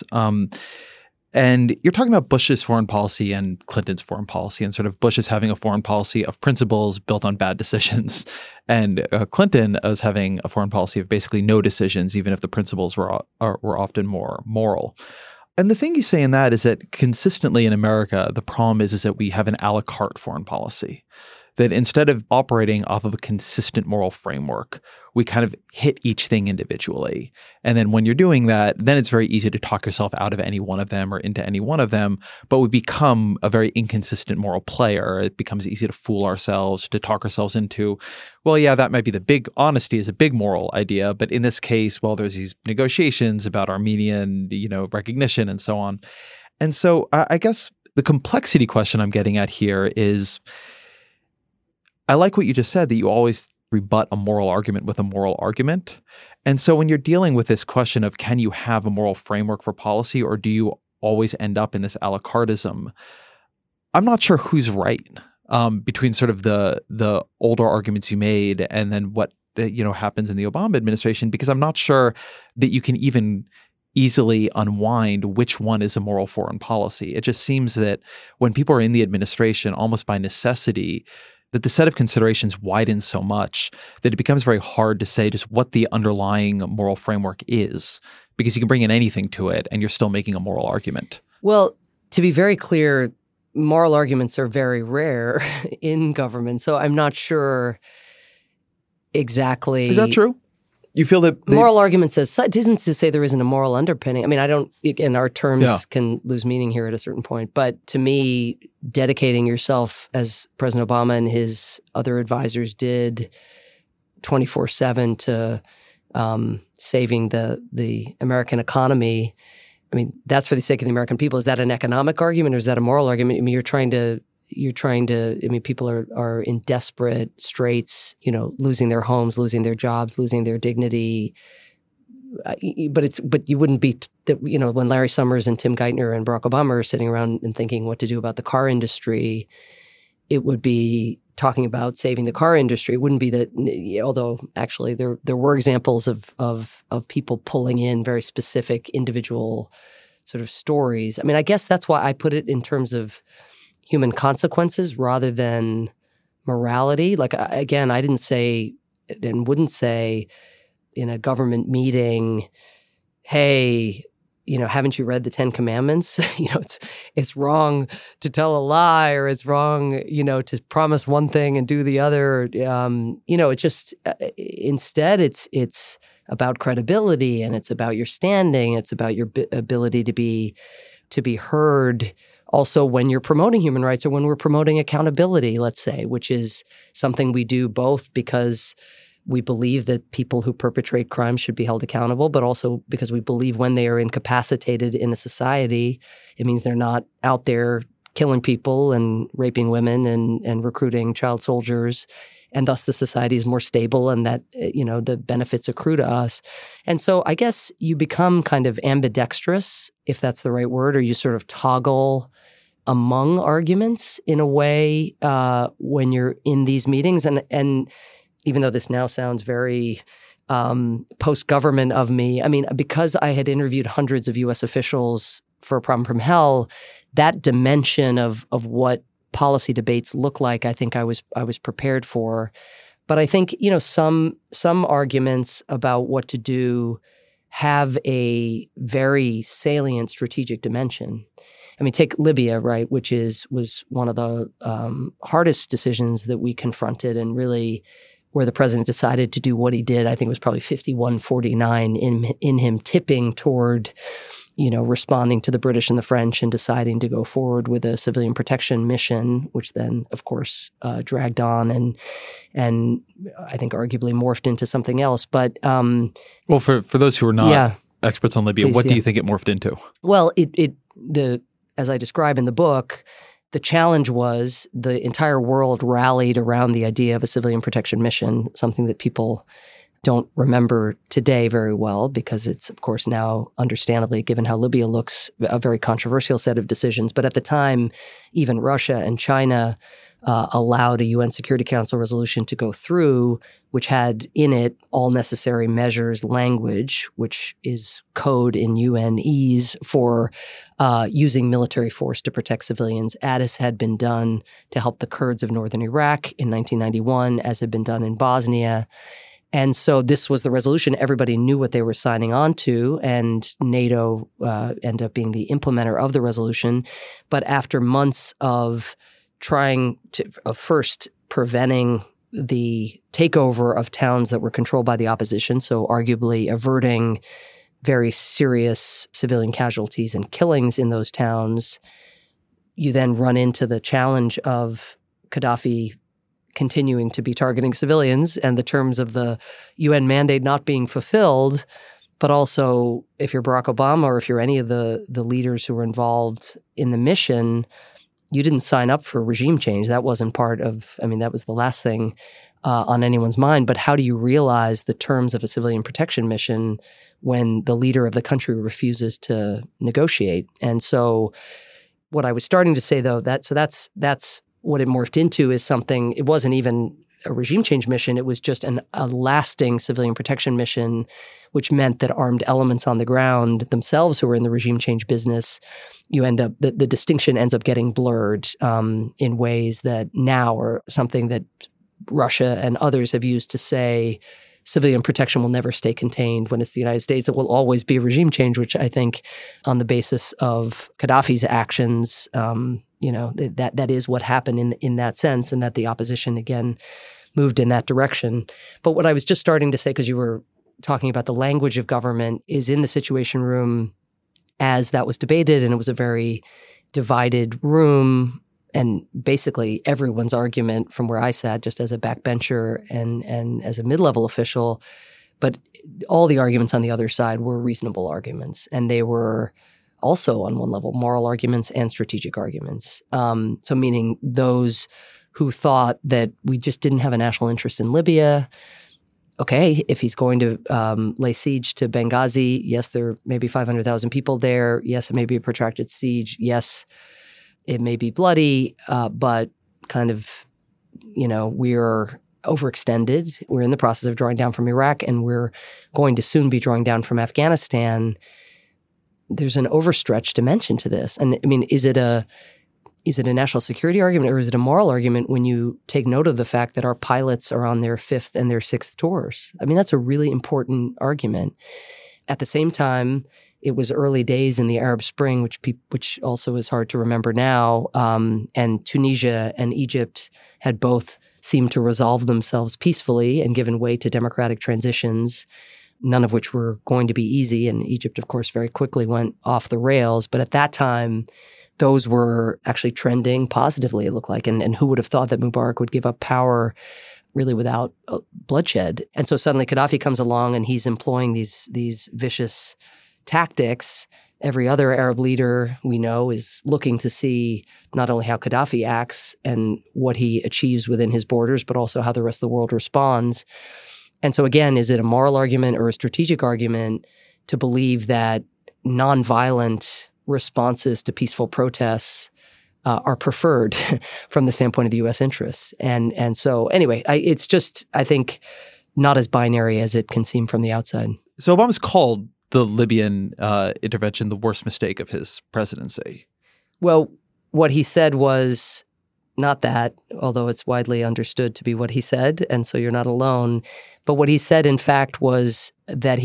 And you're talking about Bush's foreign policy and Clinton's foreign policy, and sort of Bush's having a foreign policy of principles built on bad decisions. And Clinton was having a foreign policy of basically no decisions, even if the principles were often more moral. And the thing you say in that is that consistently in America, the problem is that we have an a la carte foreign policy. That instead of operating off of a consistent moral framework, we kind of hit each thing individually. And then when you're doing that, then it's very easy to talk yourself out of any one of them or into any one of them. But we become a very inconsistent moral player. It becomes easy to fool ourselves, to talk ourselves into, well, yeah, that might be the big honesty is a big moral idea. But in this case, well, there's these negotiations about Armenian, recognition and so on. And so I guess the complexity question I'm getting at here is, I like what you just said, that you always rebut a moral argument with a moral argument. And so when you're dealing with this question of can you have a moral framework for policy, or do you always end up in this a la carteism, I'm not sure who's right between sort of the older arguments you made and then what happens in the Obama administration, because I'm not sure that you can even easily unwind which one is a moral foreign policy. It just seems that when people are in the administration, almost by necessity, that the set of considerations widens so much that it becomes very hard to say just what the underlying moral framework is, because you can bring in anything to it and you're still making a moral argument. Well, to be very clear, moral arguments are very rare in government, so I'm not sure exactly. Is that true? You feel that moral arguments as such isn't to say there isn't a moral underpinning. I mean, and our terms can lose meaning here at a certain point. But to me, dedicating yourself, as President Obama and his other advisors did, 24/7 to saving the American economy. I mean, that's for the sake of the American people. Is that an economic argument or is that a moral argument? I mean, you're trying to, I mean, people are in desperate straits, losing their homes, losing their jobs, losing their dignity. But you wouldn't be, when Larry Summers and Tim Geithner and Barack Obama are sitting around and thinking what to do about the car industry, it would be talking about saving the car industry. It wouldn't be that, although actually there were examples of people pulling in very specific individual sort of stories. I mean, I guess that's why I put it in terms of human consequences rather than morality. Like, again, I didn't say and wouldn't say in a government meeting, hey, haven't you read the 10 Commandments? It's wrong to tell a lie, or it's wrong, to promise one thing and do the other. It just instead it's about credibility, and it's about your standing. It's about your ability to be heard. Also, when you're promoting human rights or when we're promoting accountability, let's say, which is something we do both because we believe that people who perpetrate crimes should be held accountable, but also because we believe when they are incapacitated in a society, it means they're not out there killing people and raping women and recruiting child soldiers, and thus the society is more stable and that, the benefits accrue to us. And so I guess you become kind of ambidextrous, if that's the right word, or you sort of toggle among arguments in a way when you're in these meetings. And even though this now sounds very post-government of me, I mean, because I had interviewed hundreds of U.S. officials for A Problem from Hell, that dimension of what policy debates look like, I think I was prepared for. But I think, some arguments about what to do have a very salient strategic dimension. I mean, take Libya, right, which was one of the hardest decisions that we confronted, and really where the president decided to do what he did. I think it was probably 51-49 in him tipping toward, responding to the British and the French and deciding to go forward with a civilian protection mission, which then, of course, dragged on and I think arguably morphed into something else. But well, for those who are not experts on Libya, what do you think it morphed into? Well, as I describe in the book, the challenge was the entire world rallied around the idea of a civilian protection mission, something that people don't remember today very well because it's, of course, now understandably, given how Libya looks, a very controversial set of decisions. But at the time, even Russia and China allowed a UN Security Council resolution to go through, which had in it all necessary measures language, which is code in UNese for using military force to protect civilians, as had been done to help the Kurds of northern Iraq in 1991, as had been done in Bosnia. And so this was the resolution. Everybody knew what they were signing on to, and NATO ended up being the implementer of the resolution. But after months of trying to first preventing the takeover of towns that were controlled by the opposition, so arguably averting very serious civilian casualties and killings in those towns, you then run into the challenge of Gaddafi continuing to be targeting civilians and the terms of the UN mandate not being fulfilled. But also, if you're Barack Obama or if you're any of the leaders who were involved in the mission, you didn't sign up for regime change. That wasn't part of, that was the last thing on anyone's mind. But how do you realize the terms of a civilian protection mission when the leader of the country refuses to negotiate? And so what I was starting to say, though, that's what it morphed into is something, it wasn't even a regime change mission. It was just a lasting civilian protection mission, which meant that armed elements on the ground themselves who were in the regime change business, the distinction ends up getting blurred in ways that now are something that Russia and others have used to say civilian protection will never stay contained. When it's the United States, it will always be regime change, which I think on the basis of Gaddafi's actions, that is what happened in that sense, and that the opposition, again, moved in that direction. But what I was just starting to say, because you were talking about the language of government, is in the Situation Room as that was debated, and it was a very divided room. And basically everyone's argument from where I sat, just as a backbencher and as a mid-level official, but all the arguments on the other side were reasonable arguments. And they were also on one level, moral arguments and strategic arguments. So meaning those who thought that we just didn't have a national interest in Libya. Okay, if he's going to lay siege to Benghazi, yes, there may be 500,000 people there. Yes, it may be a protracted siege. Yes, it may be bloody, but kind of, we're overextended. We're in the process of drawing down from Iraq, and we're going to soon be drawing down from Afghanistan. There's an overstretched dimension to this. And I mean, is it a national security argument, or is it a moral argument when you take note of the fact that our pilots are on their 5th and their 6th tours? I mean, that's a really important argument. At the same time, it was early days in the Arab Spring, which also is hard to remember now, and Tunisia and Egypt had both seemed to resolve themselves peacefully and given way to democratic transitions, none of which were going to be easy. And Egypt, of course, very quickly went off the rails. But at that time, those were actually trending positively, it looked like. And who would have thought that Mubarak would give up power really without bloodshed? And so suddenly Gaddafi comes along and he's employing these vicious tactics. Every other Arab leader we know is looking to see not only how Gaddafi acts and what he achieves within his borders, but also how the rest of the world responds. And so again, is it a moral argument or a strategic argument to believe that nonviolent responses to peaceful protests are preferred from the standpoint of the U.S. interests? And so anyway, it's just, I think, not as binary as it can seem from the outside. So Obama's called the Libyan intervention the worst mistake of his presidency. Well, what he said was not that, although it's widely understood to be what he said, and so you're not alone. But what he said, in fact, was that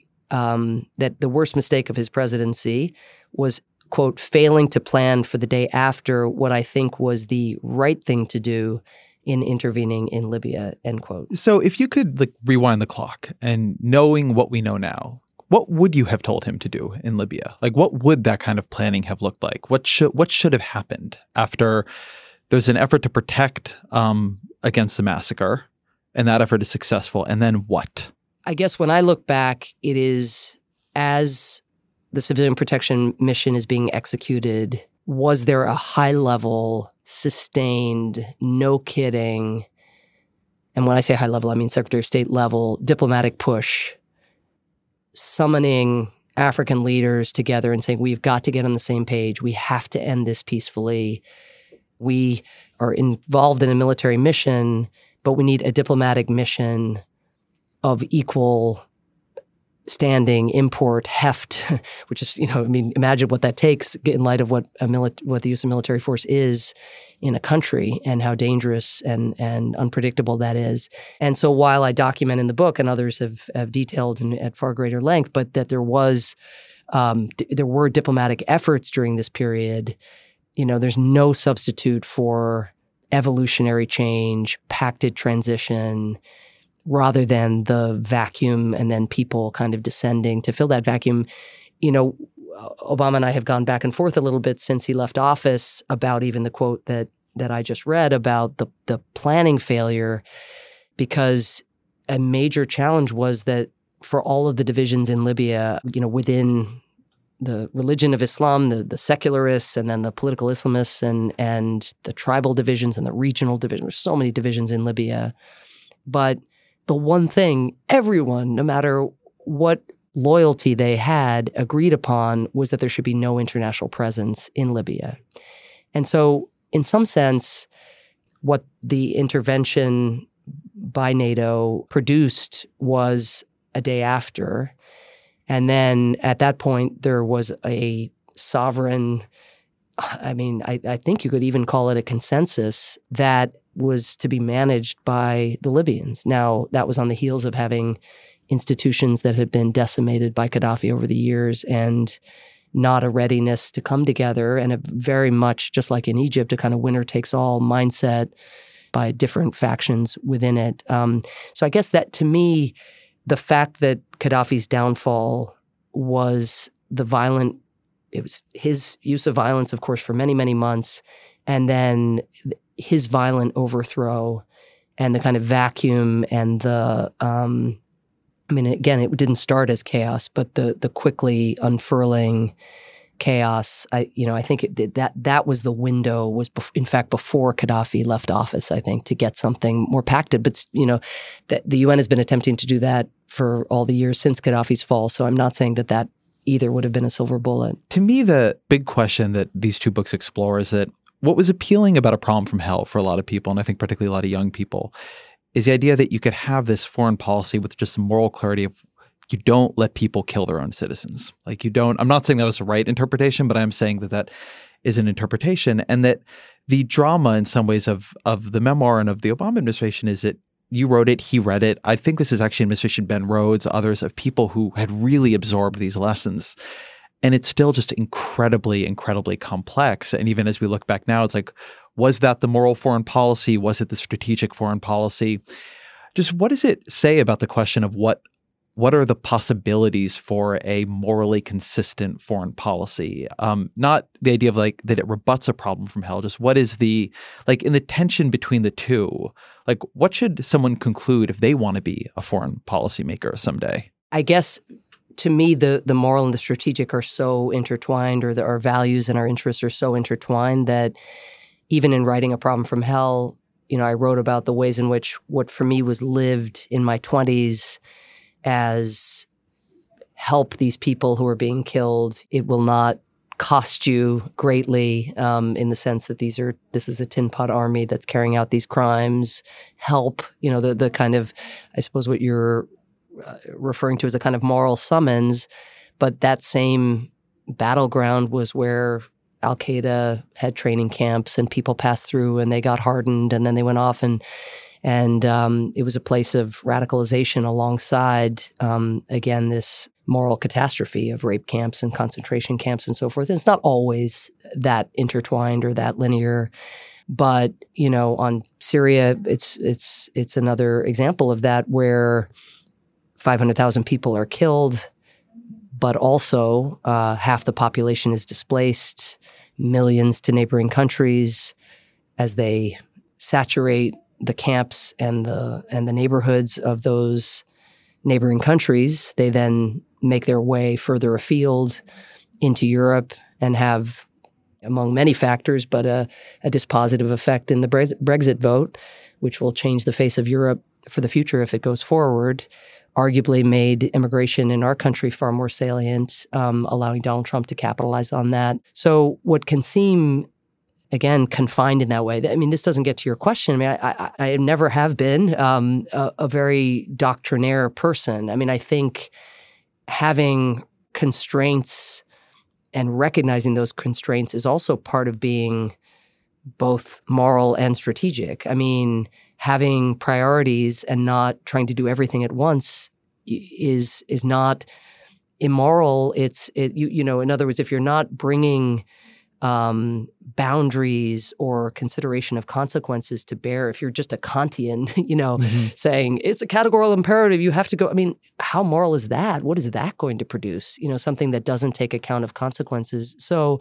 that the worst mistake of his presidency was, quote, failing to plan for the day after what I think was the right thing to do in intervening in Libya, end quote. So if you could rewind the clock and knowing what we know now, what would you have told him to do in Libya? What would that kind of planning have looked like? What should have happened after there's an effort to protect against the massacre, and that effort is successful? And then what? I guess when I look back, it is as the civilian protection mission is being executed, was there a high-level, sustained, no kidding, and when I say high level, I mean Secretary of State level, diplomatic push, summoning African leaders together and saying, we've got to get on the same page. We have to end this peacefully. We are involved in a military mission, but we need a diplomatic mission of equal standing, import, heft, which is, imagine what that takes in light of what the use of military force is in a country and how dangerous and unpredictable that is. And so while I document in the book, and others have detailed at far greater length, but that there were diplomatic efforts during this period, there's no substitute for evolutionary change, pacted transition, rather than the vacuum and then people kind of descending to fill that vacuum. Obama and I have gone back and forth a little bit since he left office about even the quote that I just read about the planning failure, because a major challenge was that for all of the divisions in Libya, within the religion of Islam, the secularists, and then the political Islamists and the tribal divisions and the regional divisions, there's so many divisions in Libya. But the one thing everyone, no matter what loyalty they had, agreed upon was that there should be no international presence in Libya. And so, in some sense, what the intervention by NATO produced was a day after. And then at that point, there was a sovereign, I think you could even call it a consensus that was to be managed by the Libyans. Now, that was on the heels of having institutions that had been decimated by Gaddafi over the years and not a readiness to come together, and a very much, just like in Egypt, a kind of winner-takes-all mindset by different factions within it. So I guess that, to me, the fact that Gaddafi's downfall was it was his use of violence, of course, for many, many months, and then his violent overthrow and the kind of vacuum and the, again, it didn't start as chaos, but the quickly unfurling chaos. I think that was the window. Was in fact before Gaddafi left office. I think to get something more pacted. But that the UN has been attempting to do that for all the years since Gaddafi's fall. So I'm not saying that either would have been a silver bullet. To me, the big question that these two books explore is that what was appealing about A Problem from Hell for a lot of people, and I think particularly a lot of young people, is the idea that you could have this foreign policy with just the moral clarity of you don't let people kill their own citizens. Like you don't, I'm not saying that was the right interpretation, but I'm saying that is an interpretation, and that the drama in some ways of the memoir and of the Obama administration is that you wrote it, he read it. I think this is actually administration Ben Rhodes, others, of people who had really absorbed these lessons. And it's still just incredibly, incredibly complex. And even as we look back now, it's like, was that the moral foreign policy? Was it the strategic foreign policy? Just what does it say about the question of what are the possibilities for a morally consistent foreign policy? Not the idea of like that it rebuts A Problem from Hell, just what is the, like in the tension between the two, like what should someone conclude if they want to be a foreign policymaker someday? I guess to me, the moral and the strategic are so intertwined, or our values and our interests are so intertwined that even in writing A Problem from Hell, I wrote about the ways in which what for me was lived in my 20s as help these people who are being killed. It will not cost you greatly in the sense that this is a tin pot army that's carrying out these crimes. Help, the kind of, I suppose what you're referring to as a kind of moral summons, but that same battleground was where Al-Qaeda had training camps and people passed through and they got hardened and then they went off and it was a place of radicalization alongside, again, this moral catastrophe of rape camps and concentration camps and so forth. And it's not always that intertwined or that linear, but on Syria, it's another example of that where 500,000 people are killed, but also half the population is displaced, millions to neighboring countries as they saturate the camps and the neighborhoods of those neighboring countries. They then make their way further afield into Europe and have, among many factors, but a dispositive effect in the Brexit vote, which will change the face of Europe for the future if it goes forward, arguably made immigration in our country far more salient, allowing Donald Trump to capitalize on that. So what can seem, again, confined in that way, this doesn't get to your question. I never have been a very doctrinaire person. I think having constraints and recognizing those constraints is also part of being both moral and strategic. Having priorities and not trying to do everything at once is not immoral. In other words, if you're not bringing boundaries or consideration of consequences to bear, if you're just a Kantian, saying it's a categorical imperative, you have to go. How moral is that? What is that going to produce? Something that doesn't take account of consequences. So,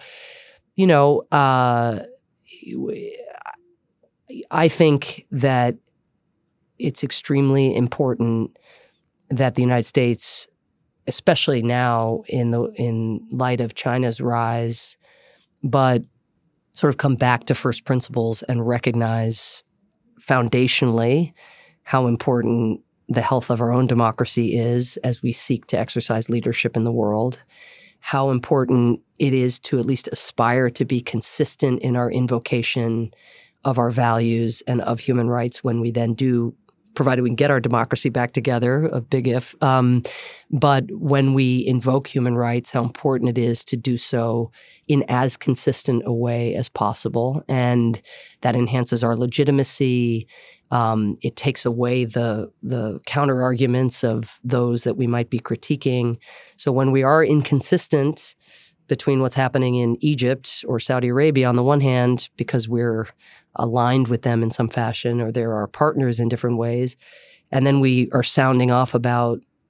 I think that it's extremely important that the United States, especially now in light of China's rise, but sort of come back to first principles and recognize foundationally how important the health of our own democracy is as we seek to exercise leadership in the world, how important it is to at least aspire to be consistent in our invocation of our values and of human rights when we then do, provided we can get our democracy back together, a big if. But when we invoke human rights, how important it is to do so in as consistent a way as possible. And that enhances our legitimacy. It takes away the counter arguments of those that we might be critiquing. So when we are inconsistent between what's happening in Egypt or Saudi Arabia on the one hand, because we're aligned with them in some fashion, or they're our partners in different ways, and then we are sounding off about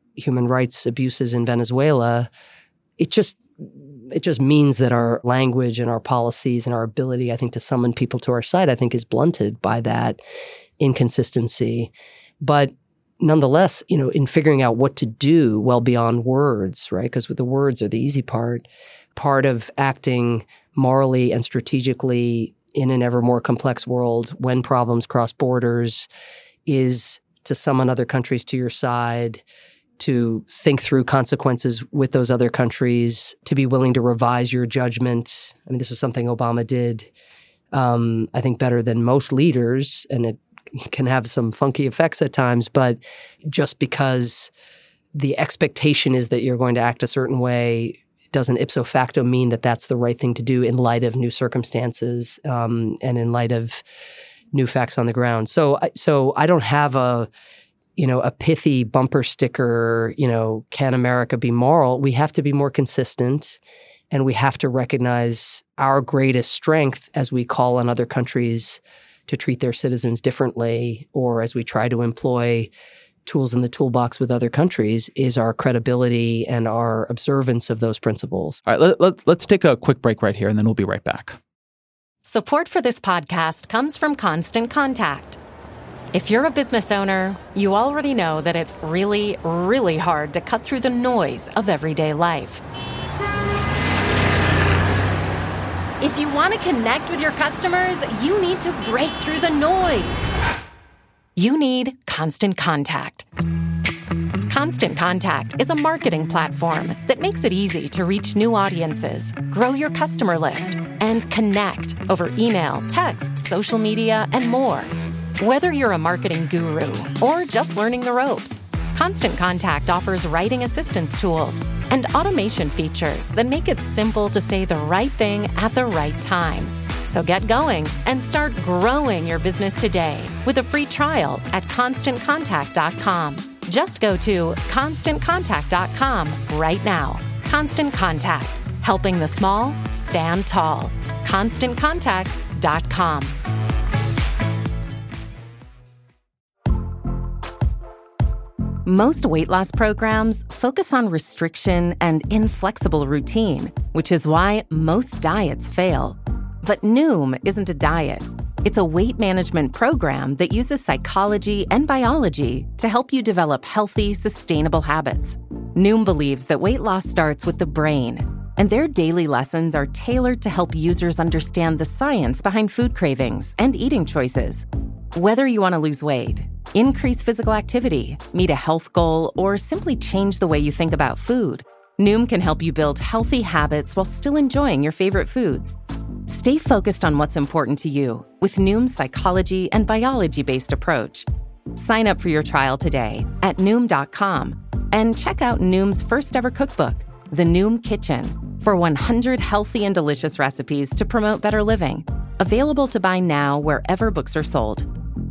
human rights abuses in Venezuela, it just means that our language and our policies and our ability, I think, to summon people to our side, I think, is blunted by that inconsistency. But nonetheless, in figuring out what to do well beyond words, right? Because with the words are the easy part of acting morally and strategically in an ever more complex world when problems cross borders is to summon other countries to your side, to think through consequences with those other countries, to be willing to revise your judgment. I mean, this is something Obama did, I think, better than most leaders, and it can have some funky effects at times, but just because the expectation is that you're going to act a certain way doesn't ipso facto mean that that's the right thing to do in light of new circumstances and in light of new facts on the ground. So I don't have a pithy bumper sticker, can America be moral? We have to be more consistent, and we have to recognize our greatest strength as we call on other countries to treat their citizens differently, or as we try to employ tools in the toolbox with other countries, is our credibility and our observance of those principles. All right, let's take a quick break right here, and then we'll be right back. Support for this podcast comes from Constant Contact. If you're a business owner, you already know that it's really, really hard to cut through the noise of everyday life. If you want to connect with your customers, you need to break through the noise. You need Constant Contact. Constant Contact is a marketing platform that makes it easy to reach new audiences, grow your customer list, and connect over email, text, social media, and more. Whether you're a marketing guru or just learning the ropes, Constant Contact offers writing assistance tools and automation features that make it simple to say the right thing at the right time. So get going and start growing your business today with a free trial at ConstantContact.com. Just go to ConstantContact.com right now. Constant Contact, helping the small stand tall. ConstantContact.com. Most weight loss programs focus on restriction and inflexible routine, which is why most diets fail. But Noom isn't a diet. It's a weight management program that uses psychology and biology to help you develop healthy, sustainable habits. Noom believes that weight loss starts with the brain, and their daily lessons are tailored to help users understand the science behind food cravings and eating choices. Whether you want to lose weight, increase physical activity, meet a health goal, or simply change the way you think about food, Noom can help you build healthy habits while still enjoying your favorite foods. Stay focused on what's important to you with Noom's psychology and biology-based approach. Sign up for your trial today at Noom.com and check out Noom's first ever cookbook, The Noom Kitchen, for 100 healthy and delicious recipes to promote better living. Available to buy now wherever books are sold.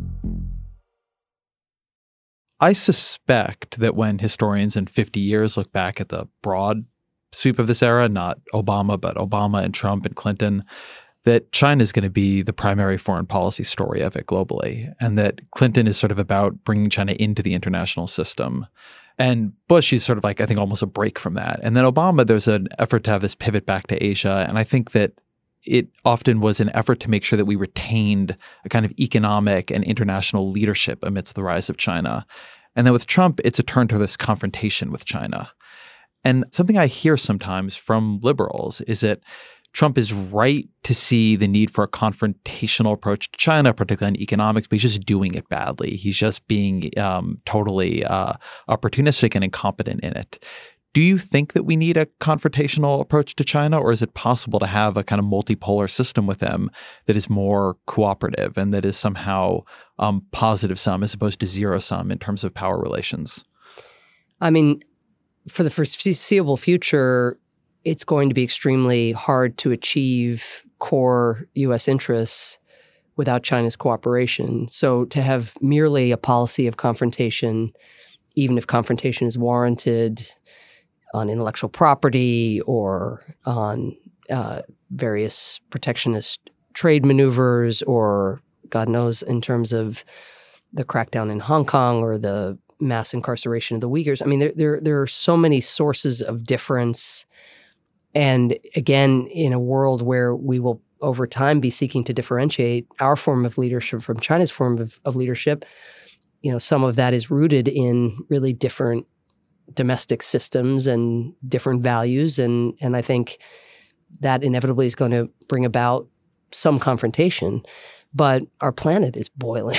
I suspect that when historians in 50 years look back at the broad sweep of this era, not Obama, but Obama and Trump and Clinton, that China is going to be the primary foreign policy story of it globally, and that Clinton is sort of about bringing China into the international system. And Bush is sort of like, I think, almost a break from that. And then Obama, there's an effort to have this pivot back to Asia. And I think that it often was an effort to make sure that we retained a kind of economic and international leadership amidst the rise of China. And then with Trump, it's a turn to this confrontation with China. And something I hear sometimes from liberals is that Trump is right to see the need for a confrontational approach to China, particularly in economics, but he's just doing it badly. He's just being totally opportunistic and incompetent in it. Do you think that we need a confrontational approach to China, or is it possible to have a kind of multipolar system with them that is more cooperative and that is somehow positive sum as opposed to zero sum in terms of power relations? I mean, for the foreseeable future, it's going to be extremely hard to achieve core U.S. interests without China's cooperation. So to have merely a policy of confrontation, even if confrontation is warranted on intellectual property or on various protectionist trade maneuvers, or God knows in terms of the crackdown in Hong Kong or the mass incarceration of the Uyghurs. I mean, there are so many sources of difference. And again, in a world where we will over time be seeking to differentiate our form of leadership from China's form of leadership, some of that is rooted in really different domestic systems and different values. And I think that inevitably is going to bring about some confrontation. But our planet is boiling.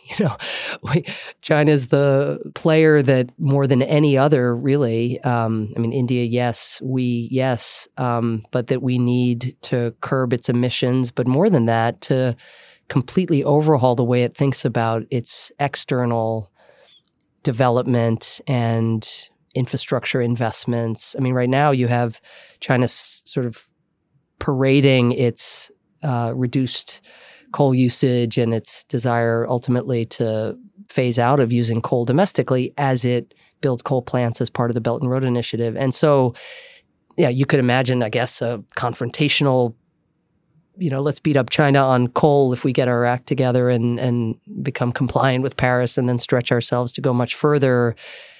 China's the player that more than any other, really. India, yes, yes, but that we need to curb its emissions. But more than that, to completely overhaul the way it thinks about its external development and infrastructure investments. I mean, right now you have China sort of parading its reduced coal usage and its desire ultimately to phase out of using coal domestically as it builds coal plants as part of the Belt and Road Initiative. And so, you could imagine, I guess, a confrontational, let's beat up China on coal if we get our act together and become compliant with Paris and then stretch ourselves to go much further.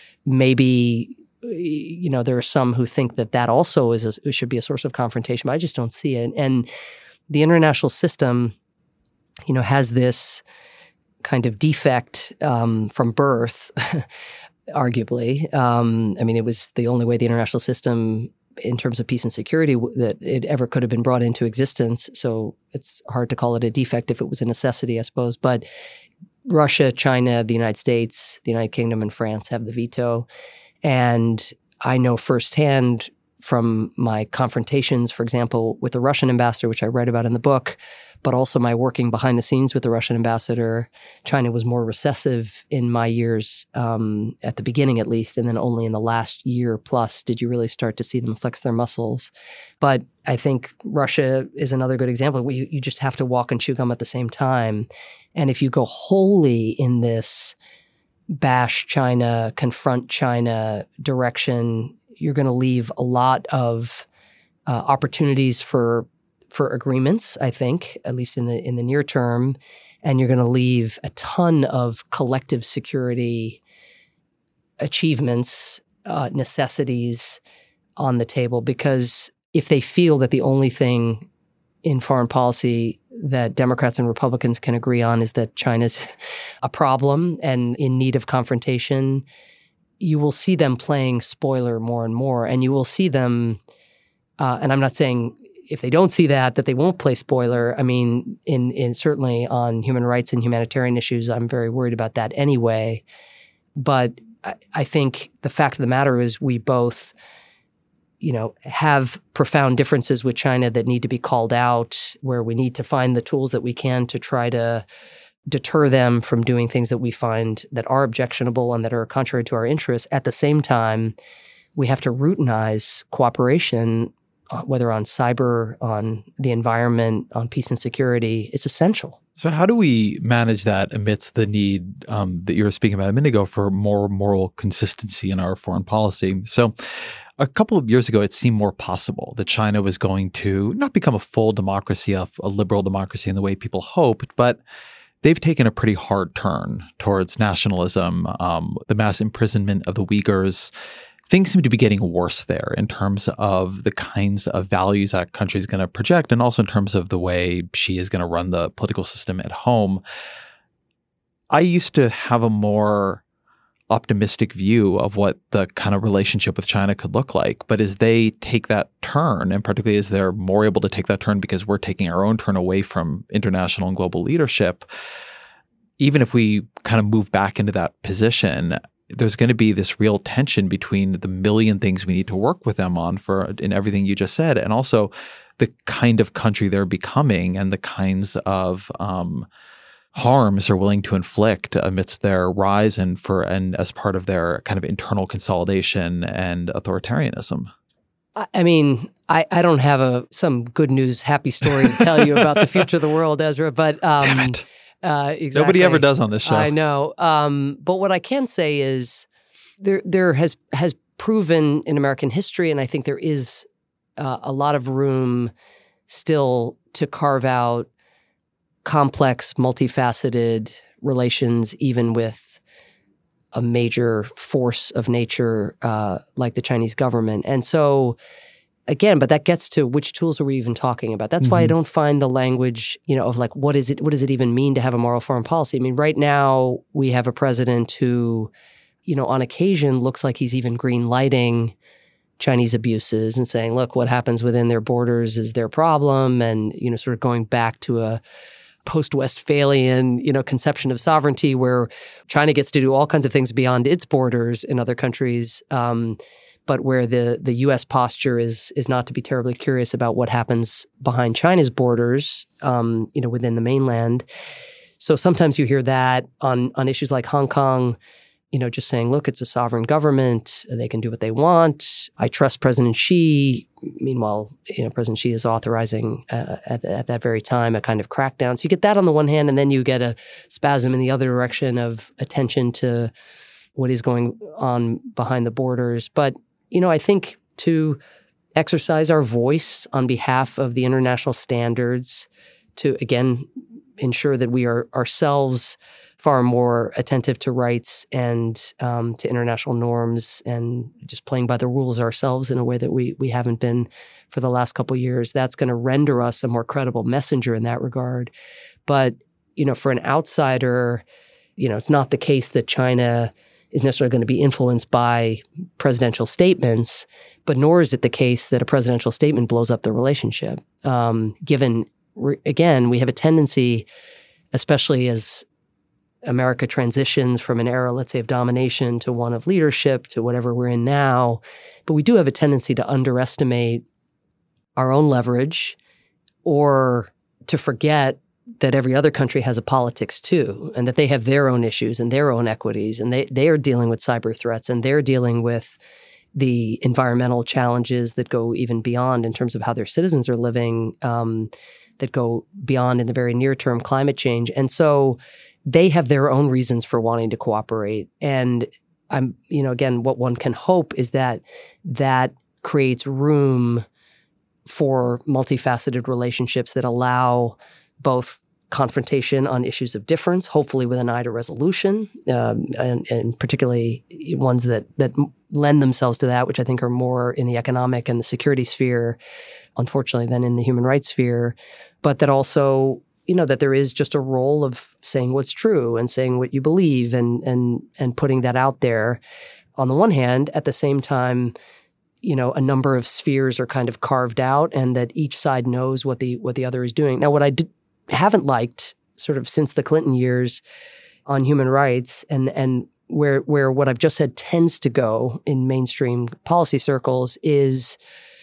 Maybe, there are some who think that also should be a source of confrontation, but I just don't see it. And the international system has this kind of defect from birth, arguably. It was the only way the international system, in terms of peace and security, that it ever could have been brought into existence. So it's hard to call it a defect if it was a necessity, I suppose. But Russia, China, the United States, the United Kingdom, and France have the veto. And I know firsthand from my confrontations, for example, with the Russian ambassador, which I write about in the book, but also my working behind the scenes with the Russian ambassador. China was more recessive in my years, at the beginning at least, and then only in the last year plus did you really start to see them flex their muscles. But I think Russia is another good example where you just have to walk and chew gum at the same time. And if you go wholly in this bash China, confront China direction, you're going to leave a lot of opportunities for agreements, I think, at least in the near term, and you're going to leave a ton of collective security achievements, necessities on the table. Because if they feel that the only thing in foreign policy that Democrats and Republicans can agree on is that China's a problem and in need of confrontation, you will see them playing spoiler more and more, and you will see them. And I'm not saying if they don't see that they won't play spoiler. I mean, in certainly on human rights and humanitarian issues, I'm very worried about that anyway. But I think the fact of the matter is we both, have profound differences with China that need to be called out, where we need to find the tools that we can to try to deter them from doing things that we find that are objectionable and that are contrary to our interests. At the same time, we have to routinize cooperation, whether on cyber, on the environment, on peace and security. It's essential. So how do we manage that amidst the need that you were speaking about a minute ago for more moral consistency in our foreign policy? So a couple of years ago, it seemed more possible that China was going to not become a full democracy, a liberal democracy in the way people hoped, but they've taken a pretty hard turn towards nationalism, the mass imprisonment of the Uyghurs. Things seem to be getting worse there in terms of the kinds of values that country is going to project, and also in terms of the way Xi is going to run the political system at home. I used to have a more optimistic view of what the kind of relationship with China could look like. But as they take that turn, and particularly as they're more able to take that turn because we're taking our own turn away from international and global leadership, even if we kind of move back into that position, there's going to be this real tension between the million things we need to work with them on in everything you just said, and also the kind of country they're becoming and the kinds of harms they're willing to inflict amidst their rise and as part of their kind of internal consolidation and authoritarianism. I mean, I don't have some good news, happy story to tell you about the future of the world, Ezra, but damn it. Exactly. Nobody ever does on this show. I know. But what I can say is there has proven in American history, and I think there is a lot of room still to carve out complex, multifaceted relations, even with a major force of nature like the Chinese government. And so, again, but that gets to which tools are we even talking about? That's why I don't find the language, of like, what does it even mean to have a moral foreign policy? I mean, right now we have a president who, on occasion looks like he's even green lighting Chinese abuses and saying, look, what happens within their borders is their problem. And, sort of going back to a post-Westphalian, conception of sovereignty where China gets to do all kinds of things beyond its borders in other countries, but where the U.S. posture is not to be terribly curious about what happens behind China's borders, within the mainland. So sometimes you hear that on issues like Hong Kong, just saying, look, it's a sovereign government. They can do what they want. I trust President Xi. Meanwhile, President Xi is authorizing at that very time a kind of crackdown. So you get that on the one hand, and then you get a spasm in the other direction of attention to what is going on behind the borders. But, I think to exercise our voice on behalf of the international standards to, again, ensure that we are ourselves far more attentive to rights and to international norms and just playing by the rules ourselves in a way that we haven't been for the last couple of years. That's going to render us a more credible messenger in that regard. But, for an outsider, it's not the case that China is necessarily going to be influenced by presidential statements, but nor is it the case that a presidential statement blows up the relationship. Given, again, we have a tendency, especially as America transitions from an era, let's say, of domination to one of leadership to whatever we're in now. But we do have a tendency to underestimate our own leverage or to forget that every other country has a politics too, and that they have their own issues and their own equities, and they are dealing with cyber threats, and they're dealing with the environmental challenges that go even beyond in terms of how their citizens are living, that go beyond in the very near term climate change. And so they have their own reasons for wanting to cooperate. And again, what one can hope is that creates room for multifaceted relationships that allow both confrontation on issues of difference, hopefully with an eye to resolution, and particularly ones that lend themselves to that, which I think are more in the economic and the security sphere, unfortunately, than in the human rights sphere, but that also that there is just a role of saying what's true and saying what you believe and putting that out there on the one hand. At the same time, a number of spheres are kind of carved out and that each side knows what the other is doing. Now, what I haven't liked sort of since the Clinton years on human rights and where what I've just said tends to go in mainstream policy circles is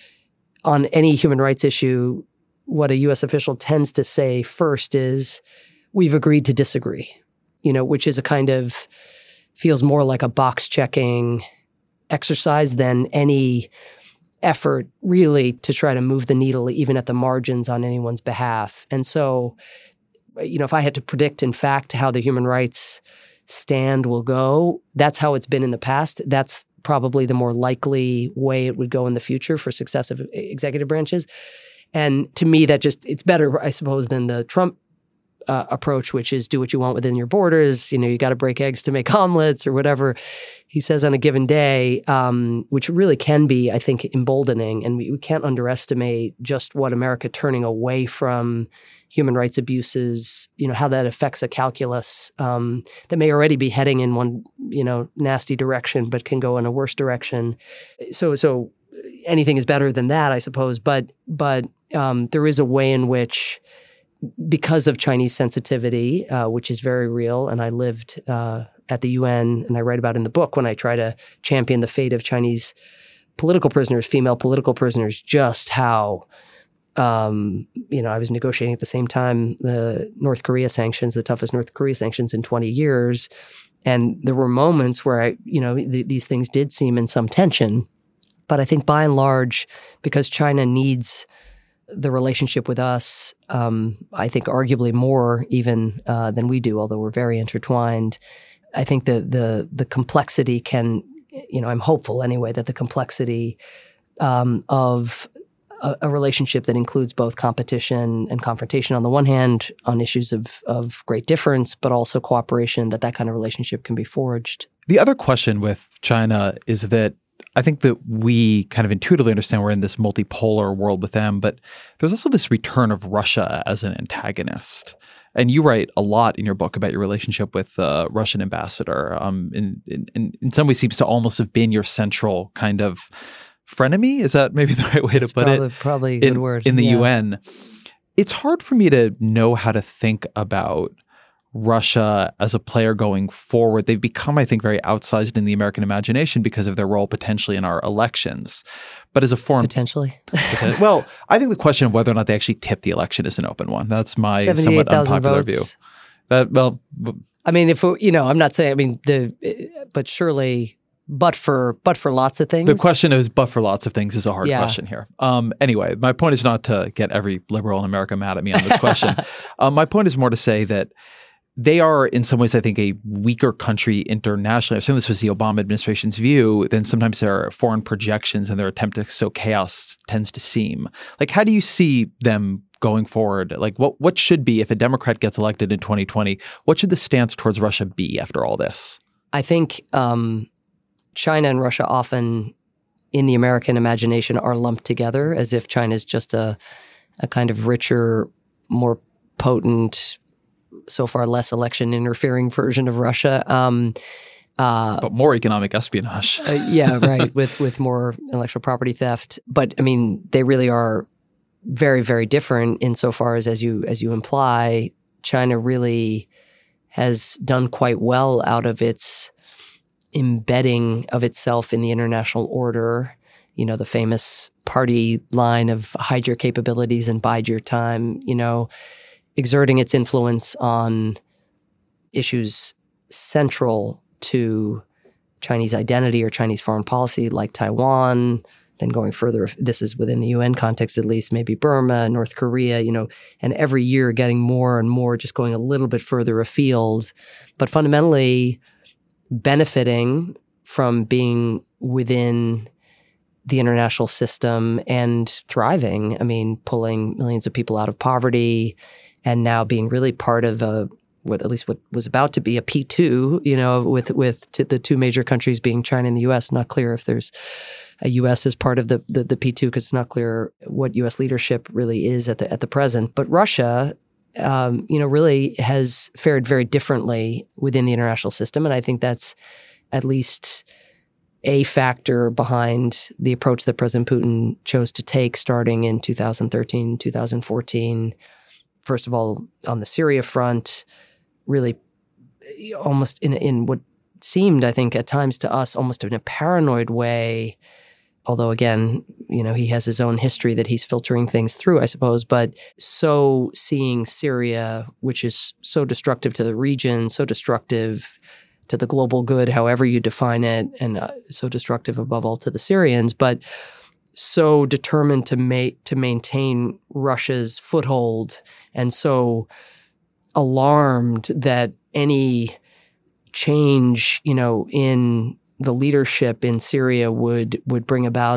on any human rights issue, what a U.S. official tends to say first is, we've agreed to disagree, which is a kind of, feels more like a box-checking exercise than any effort really to try to move the needle even at the margins on anyone's behalf. And so, if I had to predict, in fact, how the human rights stand will go, that's how it's been in the past. That's probably the more likely way it would go in the future for successive executive branches. And to me, it's better, I suppose, than the Trump approach, which is do what you want within your borders. You got to break eggs to make omelets or whatever he says on a given day, which really can be, I think, emboldening. And we can't underestimate just what America turning away from human rights abuses, how that affects a calculus that may already be heading in one, nasty direction, but can go in a worse direction. So anything is better than that, I suppose. But there is a way in which, because of Chinese sensitivity, which is very real, and I lived at the UN, and I write about in the book when I try to champion the fate of Chinese political prisoners, female political prisoners, just how, I was negotiating at the same time the North Korea sanctions, the toughest North Korea sanctions in 20 years. And there were moments where these things did seem in some tension. But I think by and large, because China needs the relationship with us, I think arguably more even than we do, although we're very intertwined. I think the complexity can, I'm hopeful anyway, that the complexity of a relationship that includes both competition and confrontation on the one hand on issues of great difference, but also cooperation, that kind of relationship can be forged. The other question with China is that I think that we kind of intuitively understand we're in this multipolar world with them, but there's also this return of Russia as an antagonist. And you write a lot in your book about your relationship with the Russian ambassador. In some ways seems to almost have been your central kind of frenemy. Is that maybe the right way to put it? Probably a good word. In the UN. It's hard for me to know how to think about Russia as a player going forward. They've become, I think, very outsized in the American imagination because of their role potentially in our elections. But as a foreign... Potentially? Well, I think the question of whether or not they actually tip the election is an open one. That's my somewhat unpopular view. I mean, I'm not saying, but surely... But for lots of things. The question is, but for lots of things is a hard question here. Anyway, my point is not to get every liberal in America mad at me on this question. My point is more to say that they are, in some ways, I think, a weaker country internationally. I assume this was the Obama administration's view. Then sometimes their foreign projections and their attempt to sow chaos tends to seem. Like, how do you see them going forward? Like, what should be, if a Democrat gets elected in 2020, what should the stance towards Russia be after all this? I think China and Russia often, in the American imagination, are lumped together as if China is just a kind of richer, more potent, so far less election interfering version of Russia. But more economic espionage. Yeah, right, with more intellectual property theft. But I mean, they really are very, very different insofar as you imply, China really has done quite well out of its embedding of itself in the international order. You know, the famous party line of hide your capabilities and bide your time, exerting its influence on issues central to Chinese identity or Chinese foreign policy, like Taiwan, then going further, this is within the UN context at least, maybe Burma, North Korea, and every year getting more and more, just going a little bit further afield, but fundamentally benefiting from being within the international system and thriving. I mean, pulling millions of people out of poverty and now being really part of what was about to be a P2, with the two major countries being China and the U.S. Not clear if there's a U.S. as part of the P2 because it's not clear what U.S. leadership really is at the present. But Russia, really has fared very differently within the international system. And I think that's at least a factor behind the approach that President Putin chose to take starting in 2013, 2014. First of all, on the Syria front, really almost in what seemed, I think, at times to us, almost in a paranoid way. Although, again, he has his own history that he's filtering things through, I suppose. But so seeing Syria, which is so destructive to the region, so destructive to the global good, however you define it, and so destructive above all to the Syrians, but so determined to maintain Russia's foothold, and so alarmed that any change, in the leadership in Syria would bring about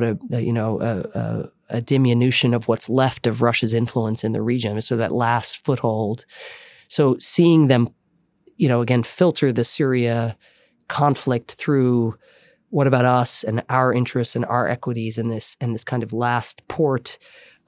a diminution of what's left of Russia's influence in the region. So that last foothold. So seeing them, again, filter the Syria conflict through what about us and our interests and our equities in this kind of last port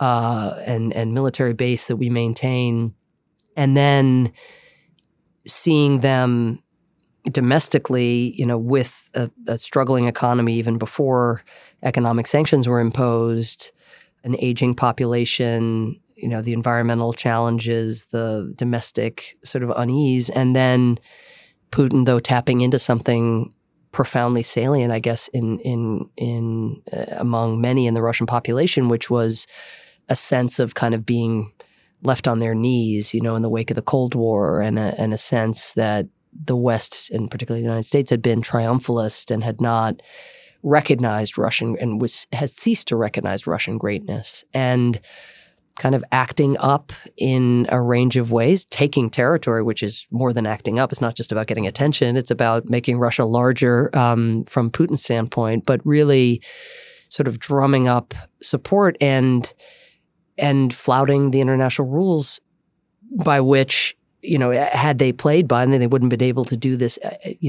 and military base that we maintain, and then seeing them domestically, with a struggling economy even before economic sanctions were imposed, an aging population, the environmental challenges, the domestic sort of unease, and then Putin, though, tapping into something profoundly salient, I guess, in among many in the Russian population, which was a sense of kind of being left on their knees, in the wake of the Cold War, and a sense that the West, and particularly the United States, had been triumphalist and had not recognized Russian and had ceased to recognize Russian greatness, and kind of acting up in a range of ways, taking territory, which is more than acting up. It's not just about getting attention. It's about making Russia larger from Putin's standpoint, but really sort of drumming up support and flouting the international rules by which had they played Biden, then they wouldn't have been able to do this,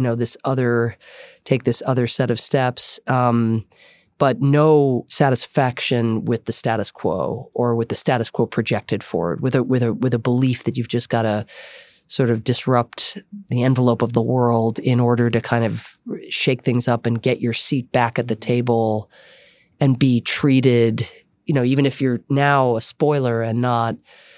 take this other set of steps. But no satisfaction with the status quo or with the status quo projected forward, with a belief that you've just got to sort of disrupt the envelope of the world in order to kind of shake things up and get your seat back at the table and be treated, even if you're now a spoiler and not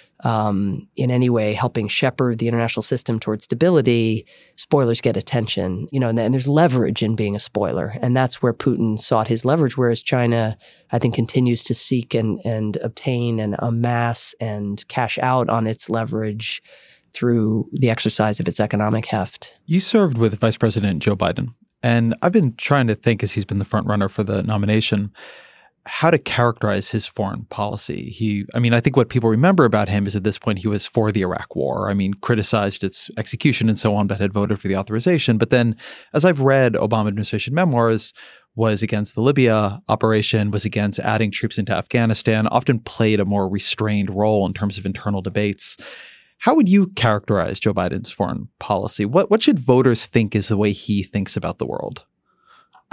in any way helping shepherd the international system towards stability, spoilers get attention, and there's leverage in being a spoiler. And that's where Putin sought his leverage, whereas China, I think, continues to seek and obtain and amass and cash out on its leverage through the exercise of its economic heft. You served with Vice President Joe Biden, and I've been trying to think, as he's been the front runner for the nomination, how to characterize his foreign policy. I think what people remember about him is at this point he was for the Iraq War. Criticized its execution and so on, but had voted for the authorization. But then, as I've read Obama administration memoirs, was against the Libya operation, was against adding troops into Afghanistan, often played a more restrained role in terms of internal debates. How would you characterize Joe Biden's foreign policy? What should voters think is the way he thinks about the world? I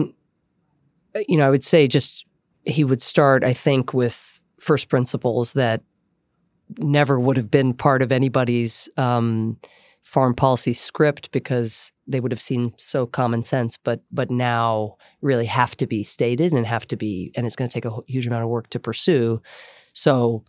would say just he would start, I think, with first principles that never would have been part of anybody's foreign policy script because they would have seemed so common sense, but now really have to be stated and it's going to take a huge amount of work to pursue. So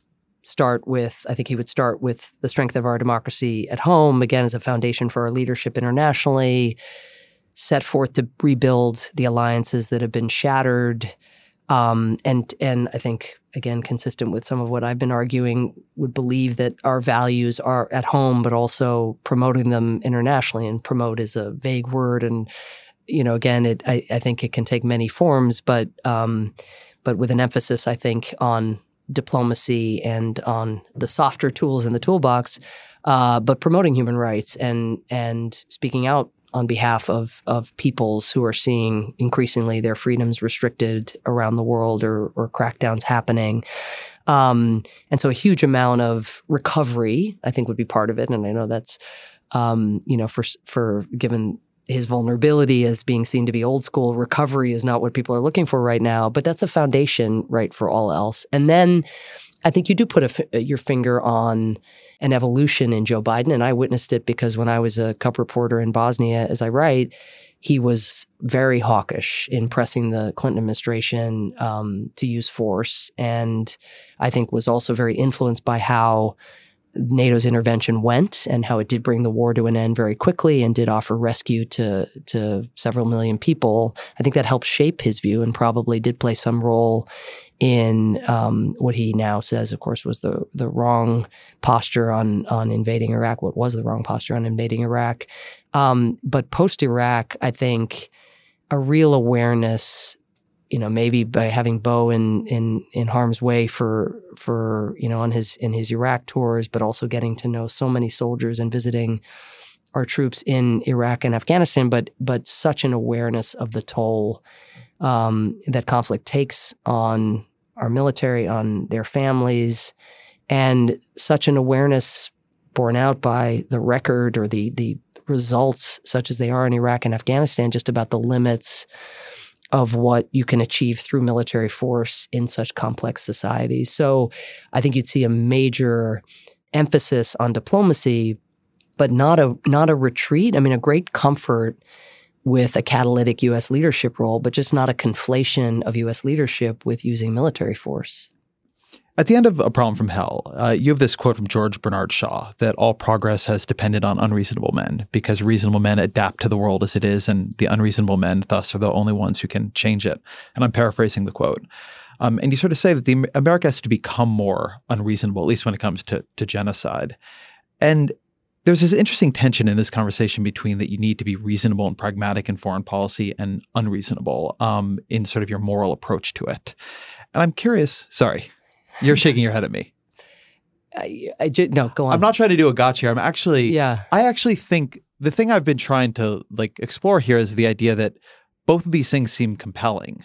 I think he would start with the strength of our democracy at home, again, as a foundation for our leadership internationally, set forth to rebuild the alliances that have been shattered. And I think, again, consistent with some of what I've been arguing, would believe that our values are at home, but also promoting them internationally. And promote is a vague word. And, again, I think it can take many forms, but with an emphasis, I think, on diplomacy and on the softer tools in the toolbox, but promoting human rights and speaking out on behalf of peoples who are seeing increasingly their freedoms restricted around the world or crackdowns happening. And so a huge amount of recovery, I think, would be part of it. And I know that's, for given his vulnerability as being seen to be old school, recovery is not what people are looking for right now, but that's a foundation, right, for all else. And then I think you do put your finger on an evolution in Joe Biden, and I witnessed it because when I was a cub reporter in Bosnia, as I write, he was very hawkish in pressing the Clinton administration to use force, and I think was also very influenced by how NATO's intervention went and how it did bring the war to an end very quickly and did offer rescue to several million people. I think that helped shape his view and probably did play some role in what he now says, of course, was the wrong posture on invading Iraq. What was the wrong posture on invading Iraq? But post-Iraq, I think a real awareness, maybe by having Bo in harm's way for in his Iraq tours, but also getting to know so many soldiers and visiting our troops in Iraq and Afghanistan, but such an awareness of the toll that conflict takes on our military, on their families, and such an awareness borne out by the record or the results, such as they are in Iraq and Afghanistan, just about the limits of what you can achieve through military force in such complex societies. So I think you'd see a major emphasis on diplomacy, but not a retreat. A great comfort with a catalytic U.S. leadership role, but just not a conflation of U.S. leadership with using military force. At the end of A Problem from Hell, you have this quote from George Bernard Shaw that all progress has depended on unreasonable men because reasonable men adapt to the world as it is, and the unreasonable men thus are the only ones who can change it. And I'm paraphrasing the quote. And you sort of say that America has to become more unreasonable, at least when it comes to genocide. And there's this interesting tension in this conversation between that you need to be reasonable and pragmatic in foreign policy and unreasonable in sort of your moral approach to it. And I'm curious, sorry. You're shaking your head at me. No, go on. I'm not trying to do a gotcha here. I actually think the thing I've been trying to explore here is the idea that both of these things seem compelling.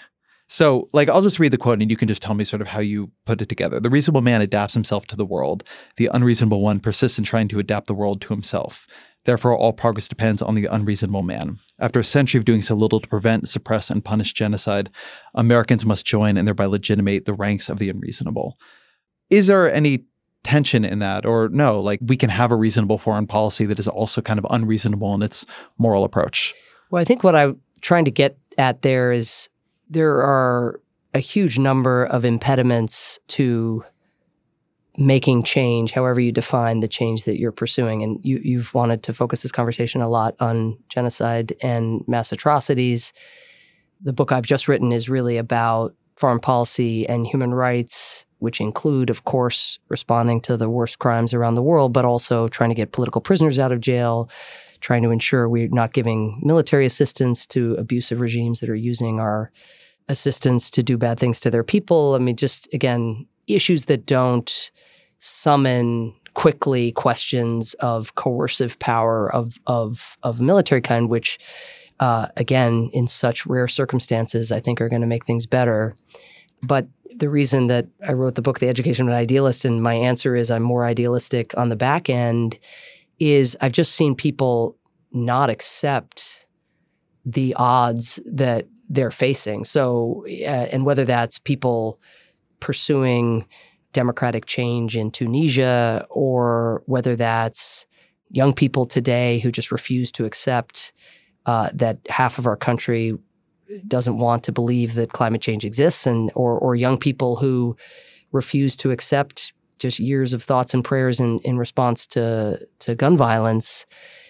So, I'll just read the quote and you can just tell me sort of how you put it together. The reasonable man adapts himself to the world. The unreasonable one persists in trying to adapt the world to himself. Therefore, all progress depends on the unreasonable man. After a century of doing so little to prevent, suppress, and punish genocide, Americans must join and thereby legitimate the ranks of the unreasonable. Is there any tension in that? Or no, we can have a reasonable foreign policy that is also kind of unreasonable in its moral approach? Well, I think what I'm trying to get at there is there are a huge number of impediments to making change, however you define the change that you're pursuing. And you've wanted to focus this conversation a lot on genocide and mass atrocities. The book I've just written is really about foreign policy and human rights, which include, of course, responding to the worst crimes around the world, but also trying to get political prisoners out of jail, trying to ensure we're not giving military assistance to abusive regimes that are using our assistance to do bad things to their people. I mean, just, again, issues that don't summon quickly questions of coercive power of military kind, which, again, in such rare circumstances, I think are going to make things better. But the reason that I wrote the book, The Education of an Idealist, and my answer is I'm more idealistic on the back end, is I've just seen people not accept the odds that they're facing. So, and whether that's people pursuing democratic change in Tunisia, or whether that's young people today who just refuse to accept that half of our country doesn't want to believe that climate change exists, and or young people who refuse to accept just years of thoughts and prayers in response to gun violence.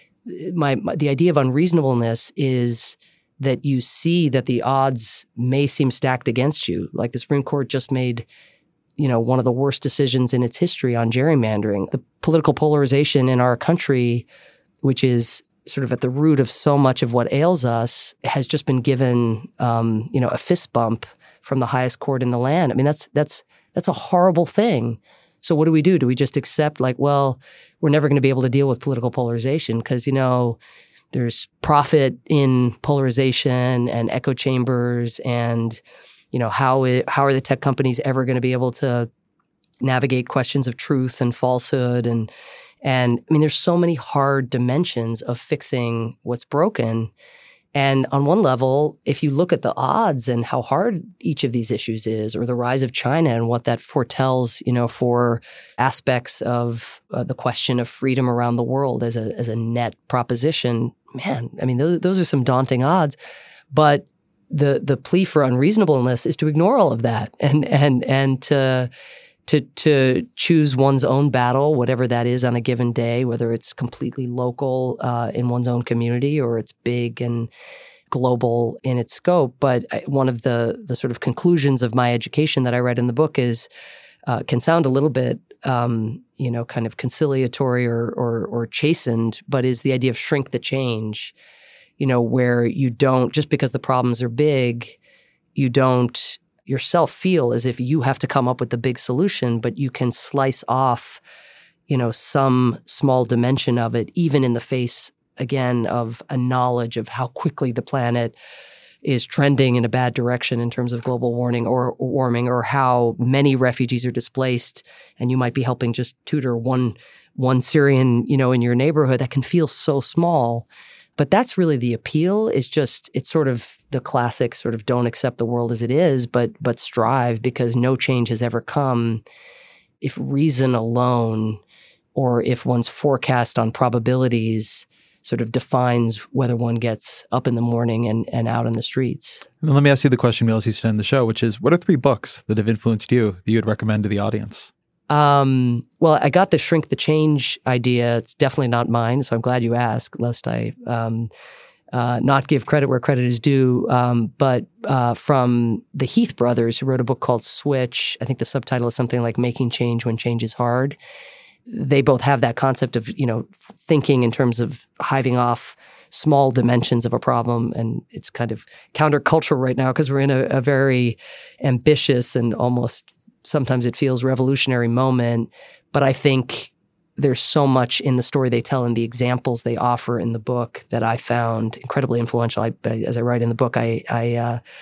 The idea of unreasonableness is that you see that the odds may seem stacked against you. Like the Supreme Court just made, one of the worst decisions in its history on gerrymandering. The political polarization in our country, which is sort of at the root of so much of what ails us, has just been given, a fist bump from the highest court in the land. I mean, that's a horrible thing. So what do? Do we just accept we're never going to be able to deal with political polarization because, there's profit in polarization and echo chambers and, how are the tech companies ever going to be able to navigate questions of truth and falsehood? And I mean, there's so many hard dimensions of fixing what's broken. And on one level, if you look at the odds and how hard each of these issues is, or the rise of China and what that foretells, for aspects of the question of freedom around the world as a net proposition, man, I mean, those are some daunting odds. But the plea for unreasonableness is to ignore all of that and to choose one's own battle, whatever that is on a given day, whether it's completely local in one's own community or it's big and global in its scope. But one of the sort of conclusions of my education that I read in the book is can sound a little bit kind of conciliatory or chastened, but is the idea of shrink the change, where you don't, just because the problems are big, you don't yourself feel as if you have to come up with the big solution, but you can slice off, some small dimension of it, even in the face, again, of a knowledge of how quickly the planet is trending in a bad direction in terms of global warming, or how many refugees are displaced, and you might be helping just tutor one Syrian, in your neighborhood. That can feel so small. But that's really the appeal. It's sort of the classic sort of don't accept the world as it is, but strive, because no change has ever come if reason alone, or if one's forecast on probabilities sort of defines whether one gets up in the morning and out in the streets. And then let me ask you the question we always used to end the show, which is, what are 3 books that have influenced you that you would recommend to the audience? Well, I got the shrink the change idea. It's definitely not mine, so I'm glad you asked, lest I not give credit where credit is due. But from the Heath brothers, who wrote a book called Switch. I think the subtitle is something like Making Change When Change is Hard. They both have that concept of, thinking in terms of hiving off small dimensions of a problem. And it's kind of countercultural right now because we're in a very ambitious and almost sometimes it feels revolutionary moment. But I think there's so much in the story they tell and the examples they offer in the book that I found incredibly influential. As I write in the book, I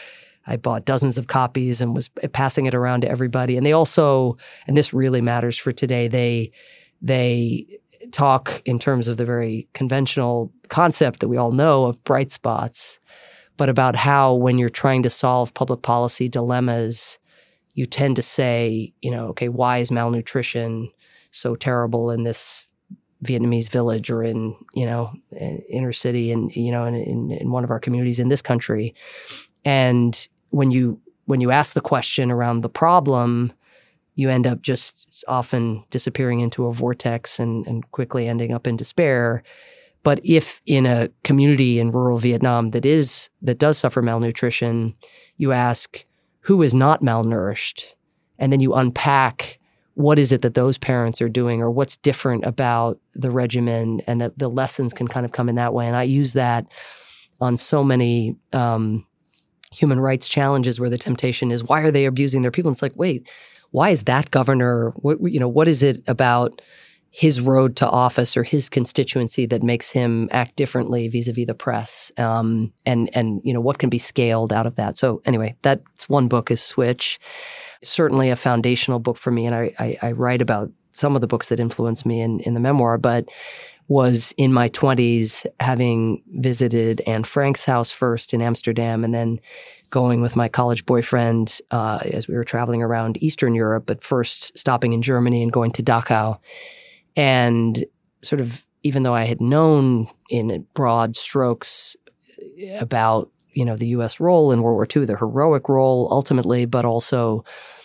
I bought dozens of copies and was passing it around to everybody. And they also, and this really matters for today, they talk in terms of the very conventional concept that we all know of bright spots, but about how when you're trying to solve public policy dilemmas, you tend to say, okay, why is malnutrition so terrible in this Vietnamese village or in inner city and in one of our communities in this country? And when you ask the question around the problem, you end up just often disappearing into a vortex and quickly ending up in despair. But if in a community in rural Vietnam that does suffer malnutrition, you ask, who is not malnourished? And then you unpack what is it that those parents are doing or what's different about the regimen, and that the lessons can kind of come in that way. And I use that on so many human rights challenges where the temptation is, why are they abusing their people? And it's like, wait, why is that governor, what is it about his road to office or his constituency that makes him act differently vis-a-vis the press? And what can be scaled out of that? So anyway, that's one book, is Switch. Certainly a foundational book for me. And I write about some of the books that influenced me in the memoir, but was in my 20s having visited Anne Frank's house first in Amsterdam, and then going with my college boyfriend as we were traveling around Eastern Europe, but first stopping in Germany and going to Dachau. And sort of, even though I had known in broad strokes about, the U.S. role in World War II, the heroic role ultimately, but also,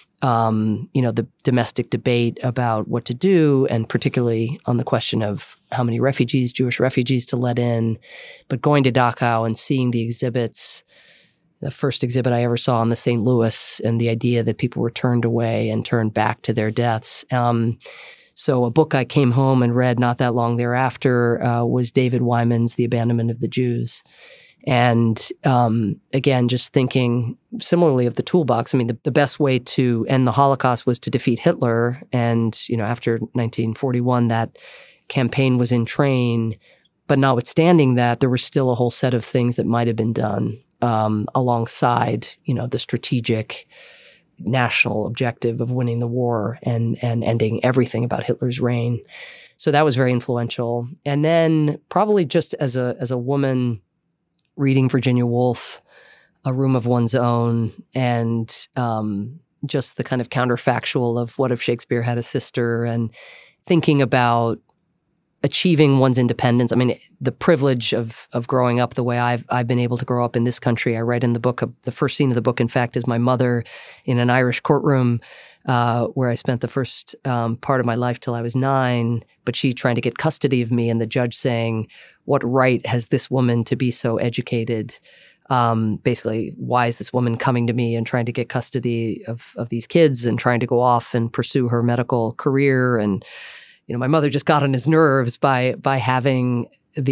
the domestic debate about what to do, and particularly on the question of how many Jewish refugees to let in. But going to Dachau and seeing the exhibits, the first exhibit I ever saw in the St. Louis, and the idea that people were turned away and turned back to their deaths. So a book I came home and read not that long thereafter was David Wyman's The Abandonment of the Jews. And again, just thinking similarly of the toolbox. I mean, the best way to end the Holocaust was to defeat Hitler. And, after 1941, that campaign was in train. But notwithstanding that, there was still a whole set of things that might have been done alongside, the strategic national objective of winning the war and ending everything about Hitler's reign. So that was very influential. And then probably just as a woman reading Virginia Woolf, A Room of One's Own, and just the kind of counterfactual of what if Shakespeare had a sister, and thinking about achieving one's independence. I mean, the privilege of growing up the way I've been able to grow up in this country. I write in the book, the first scene of the book, in fact, is my mother in an Irish courtroom where I spent the first part of my life till I was 9, but she trying to get custody of me, and the judge saying, what right has this woman to be so educated? Basically, why is this woman coming to me and trying to get custody of these kids and trying to go off and pursue her medical career? And my mother just got on his nerves by having a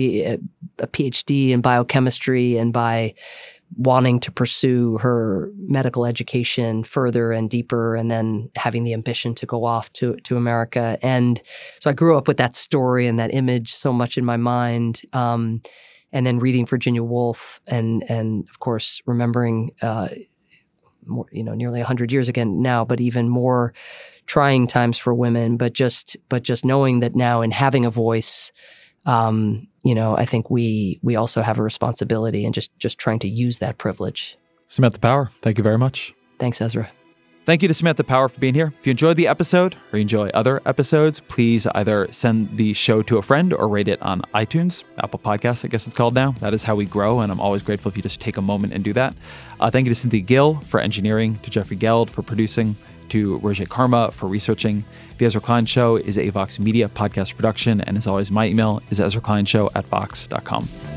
PhD in biochemistry and by wanting to pursue her medical education further and deeper, and then having the ambition to go off to America. And so I grew up with that story and that image so much in my mind. And then reading Virginia Woolf and of course remembering more, nearly 100 years ago now, but even more trying times for women, but just knowing that now, in having a voice, I think we also have a responsibility, and just trying to use that privilege. Samantha Power, thank you very much. Thanks, Ezra. Thank you to Samantha Power for being here. If you enjoyed the episode or you enjoy other episodes, please either send the show to a friend or rate it on iTunes, Apple Podcasts, I guess it's called now. That is how we grow, and I'm always grateful if you just take a moment and do that. Thank you to Cynthia Gill for engineering, to Jeffrey Geld for producing, to Roger Karma for researching. The Ezra Klein Show is a Vox Media podcast production, and as always, my email is ezrakleinshow@vox.com.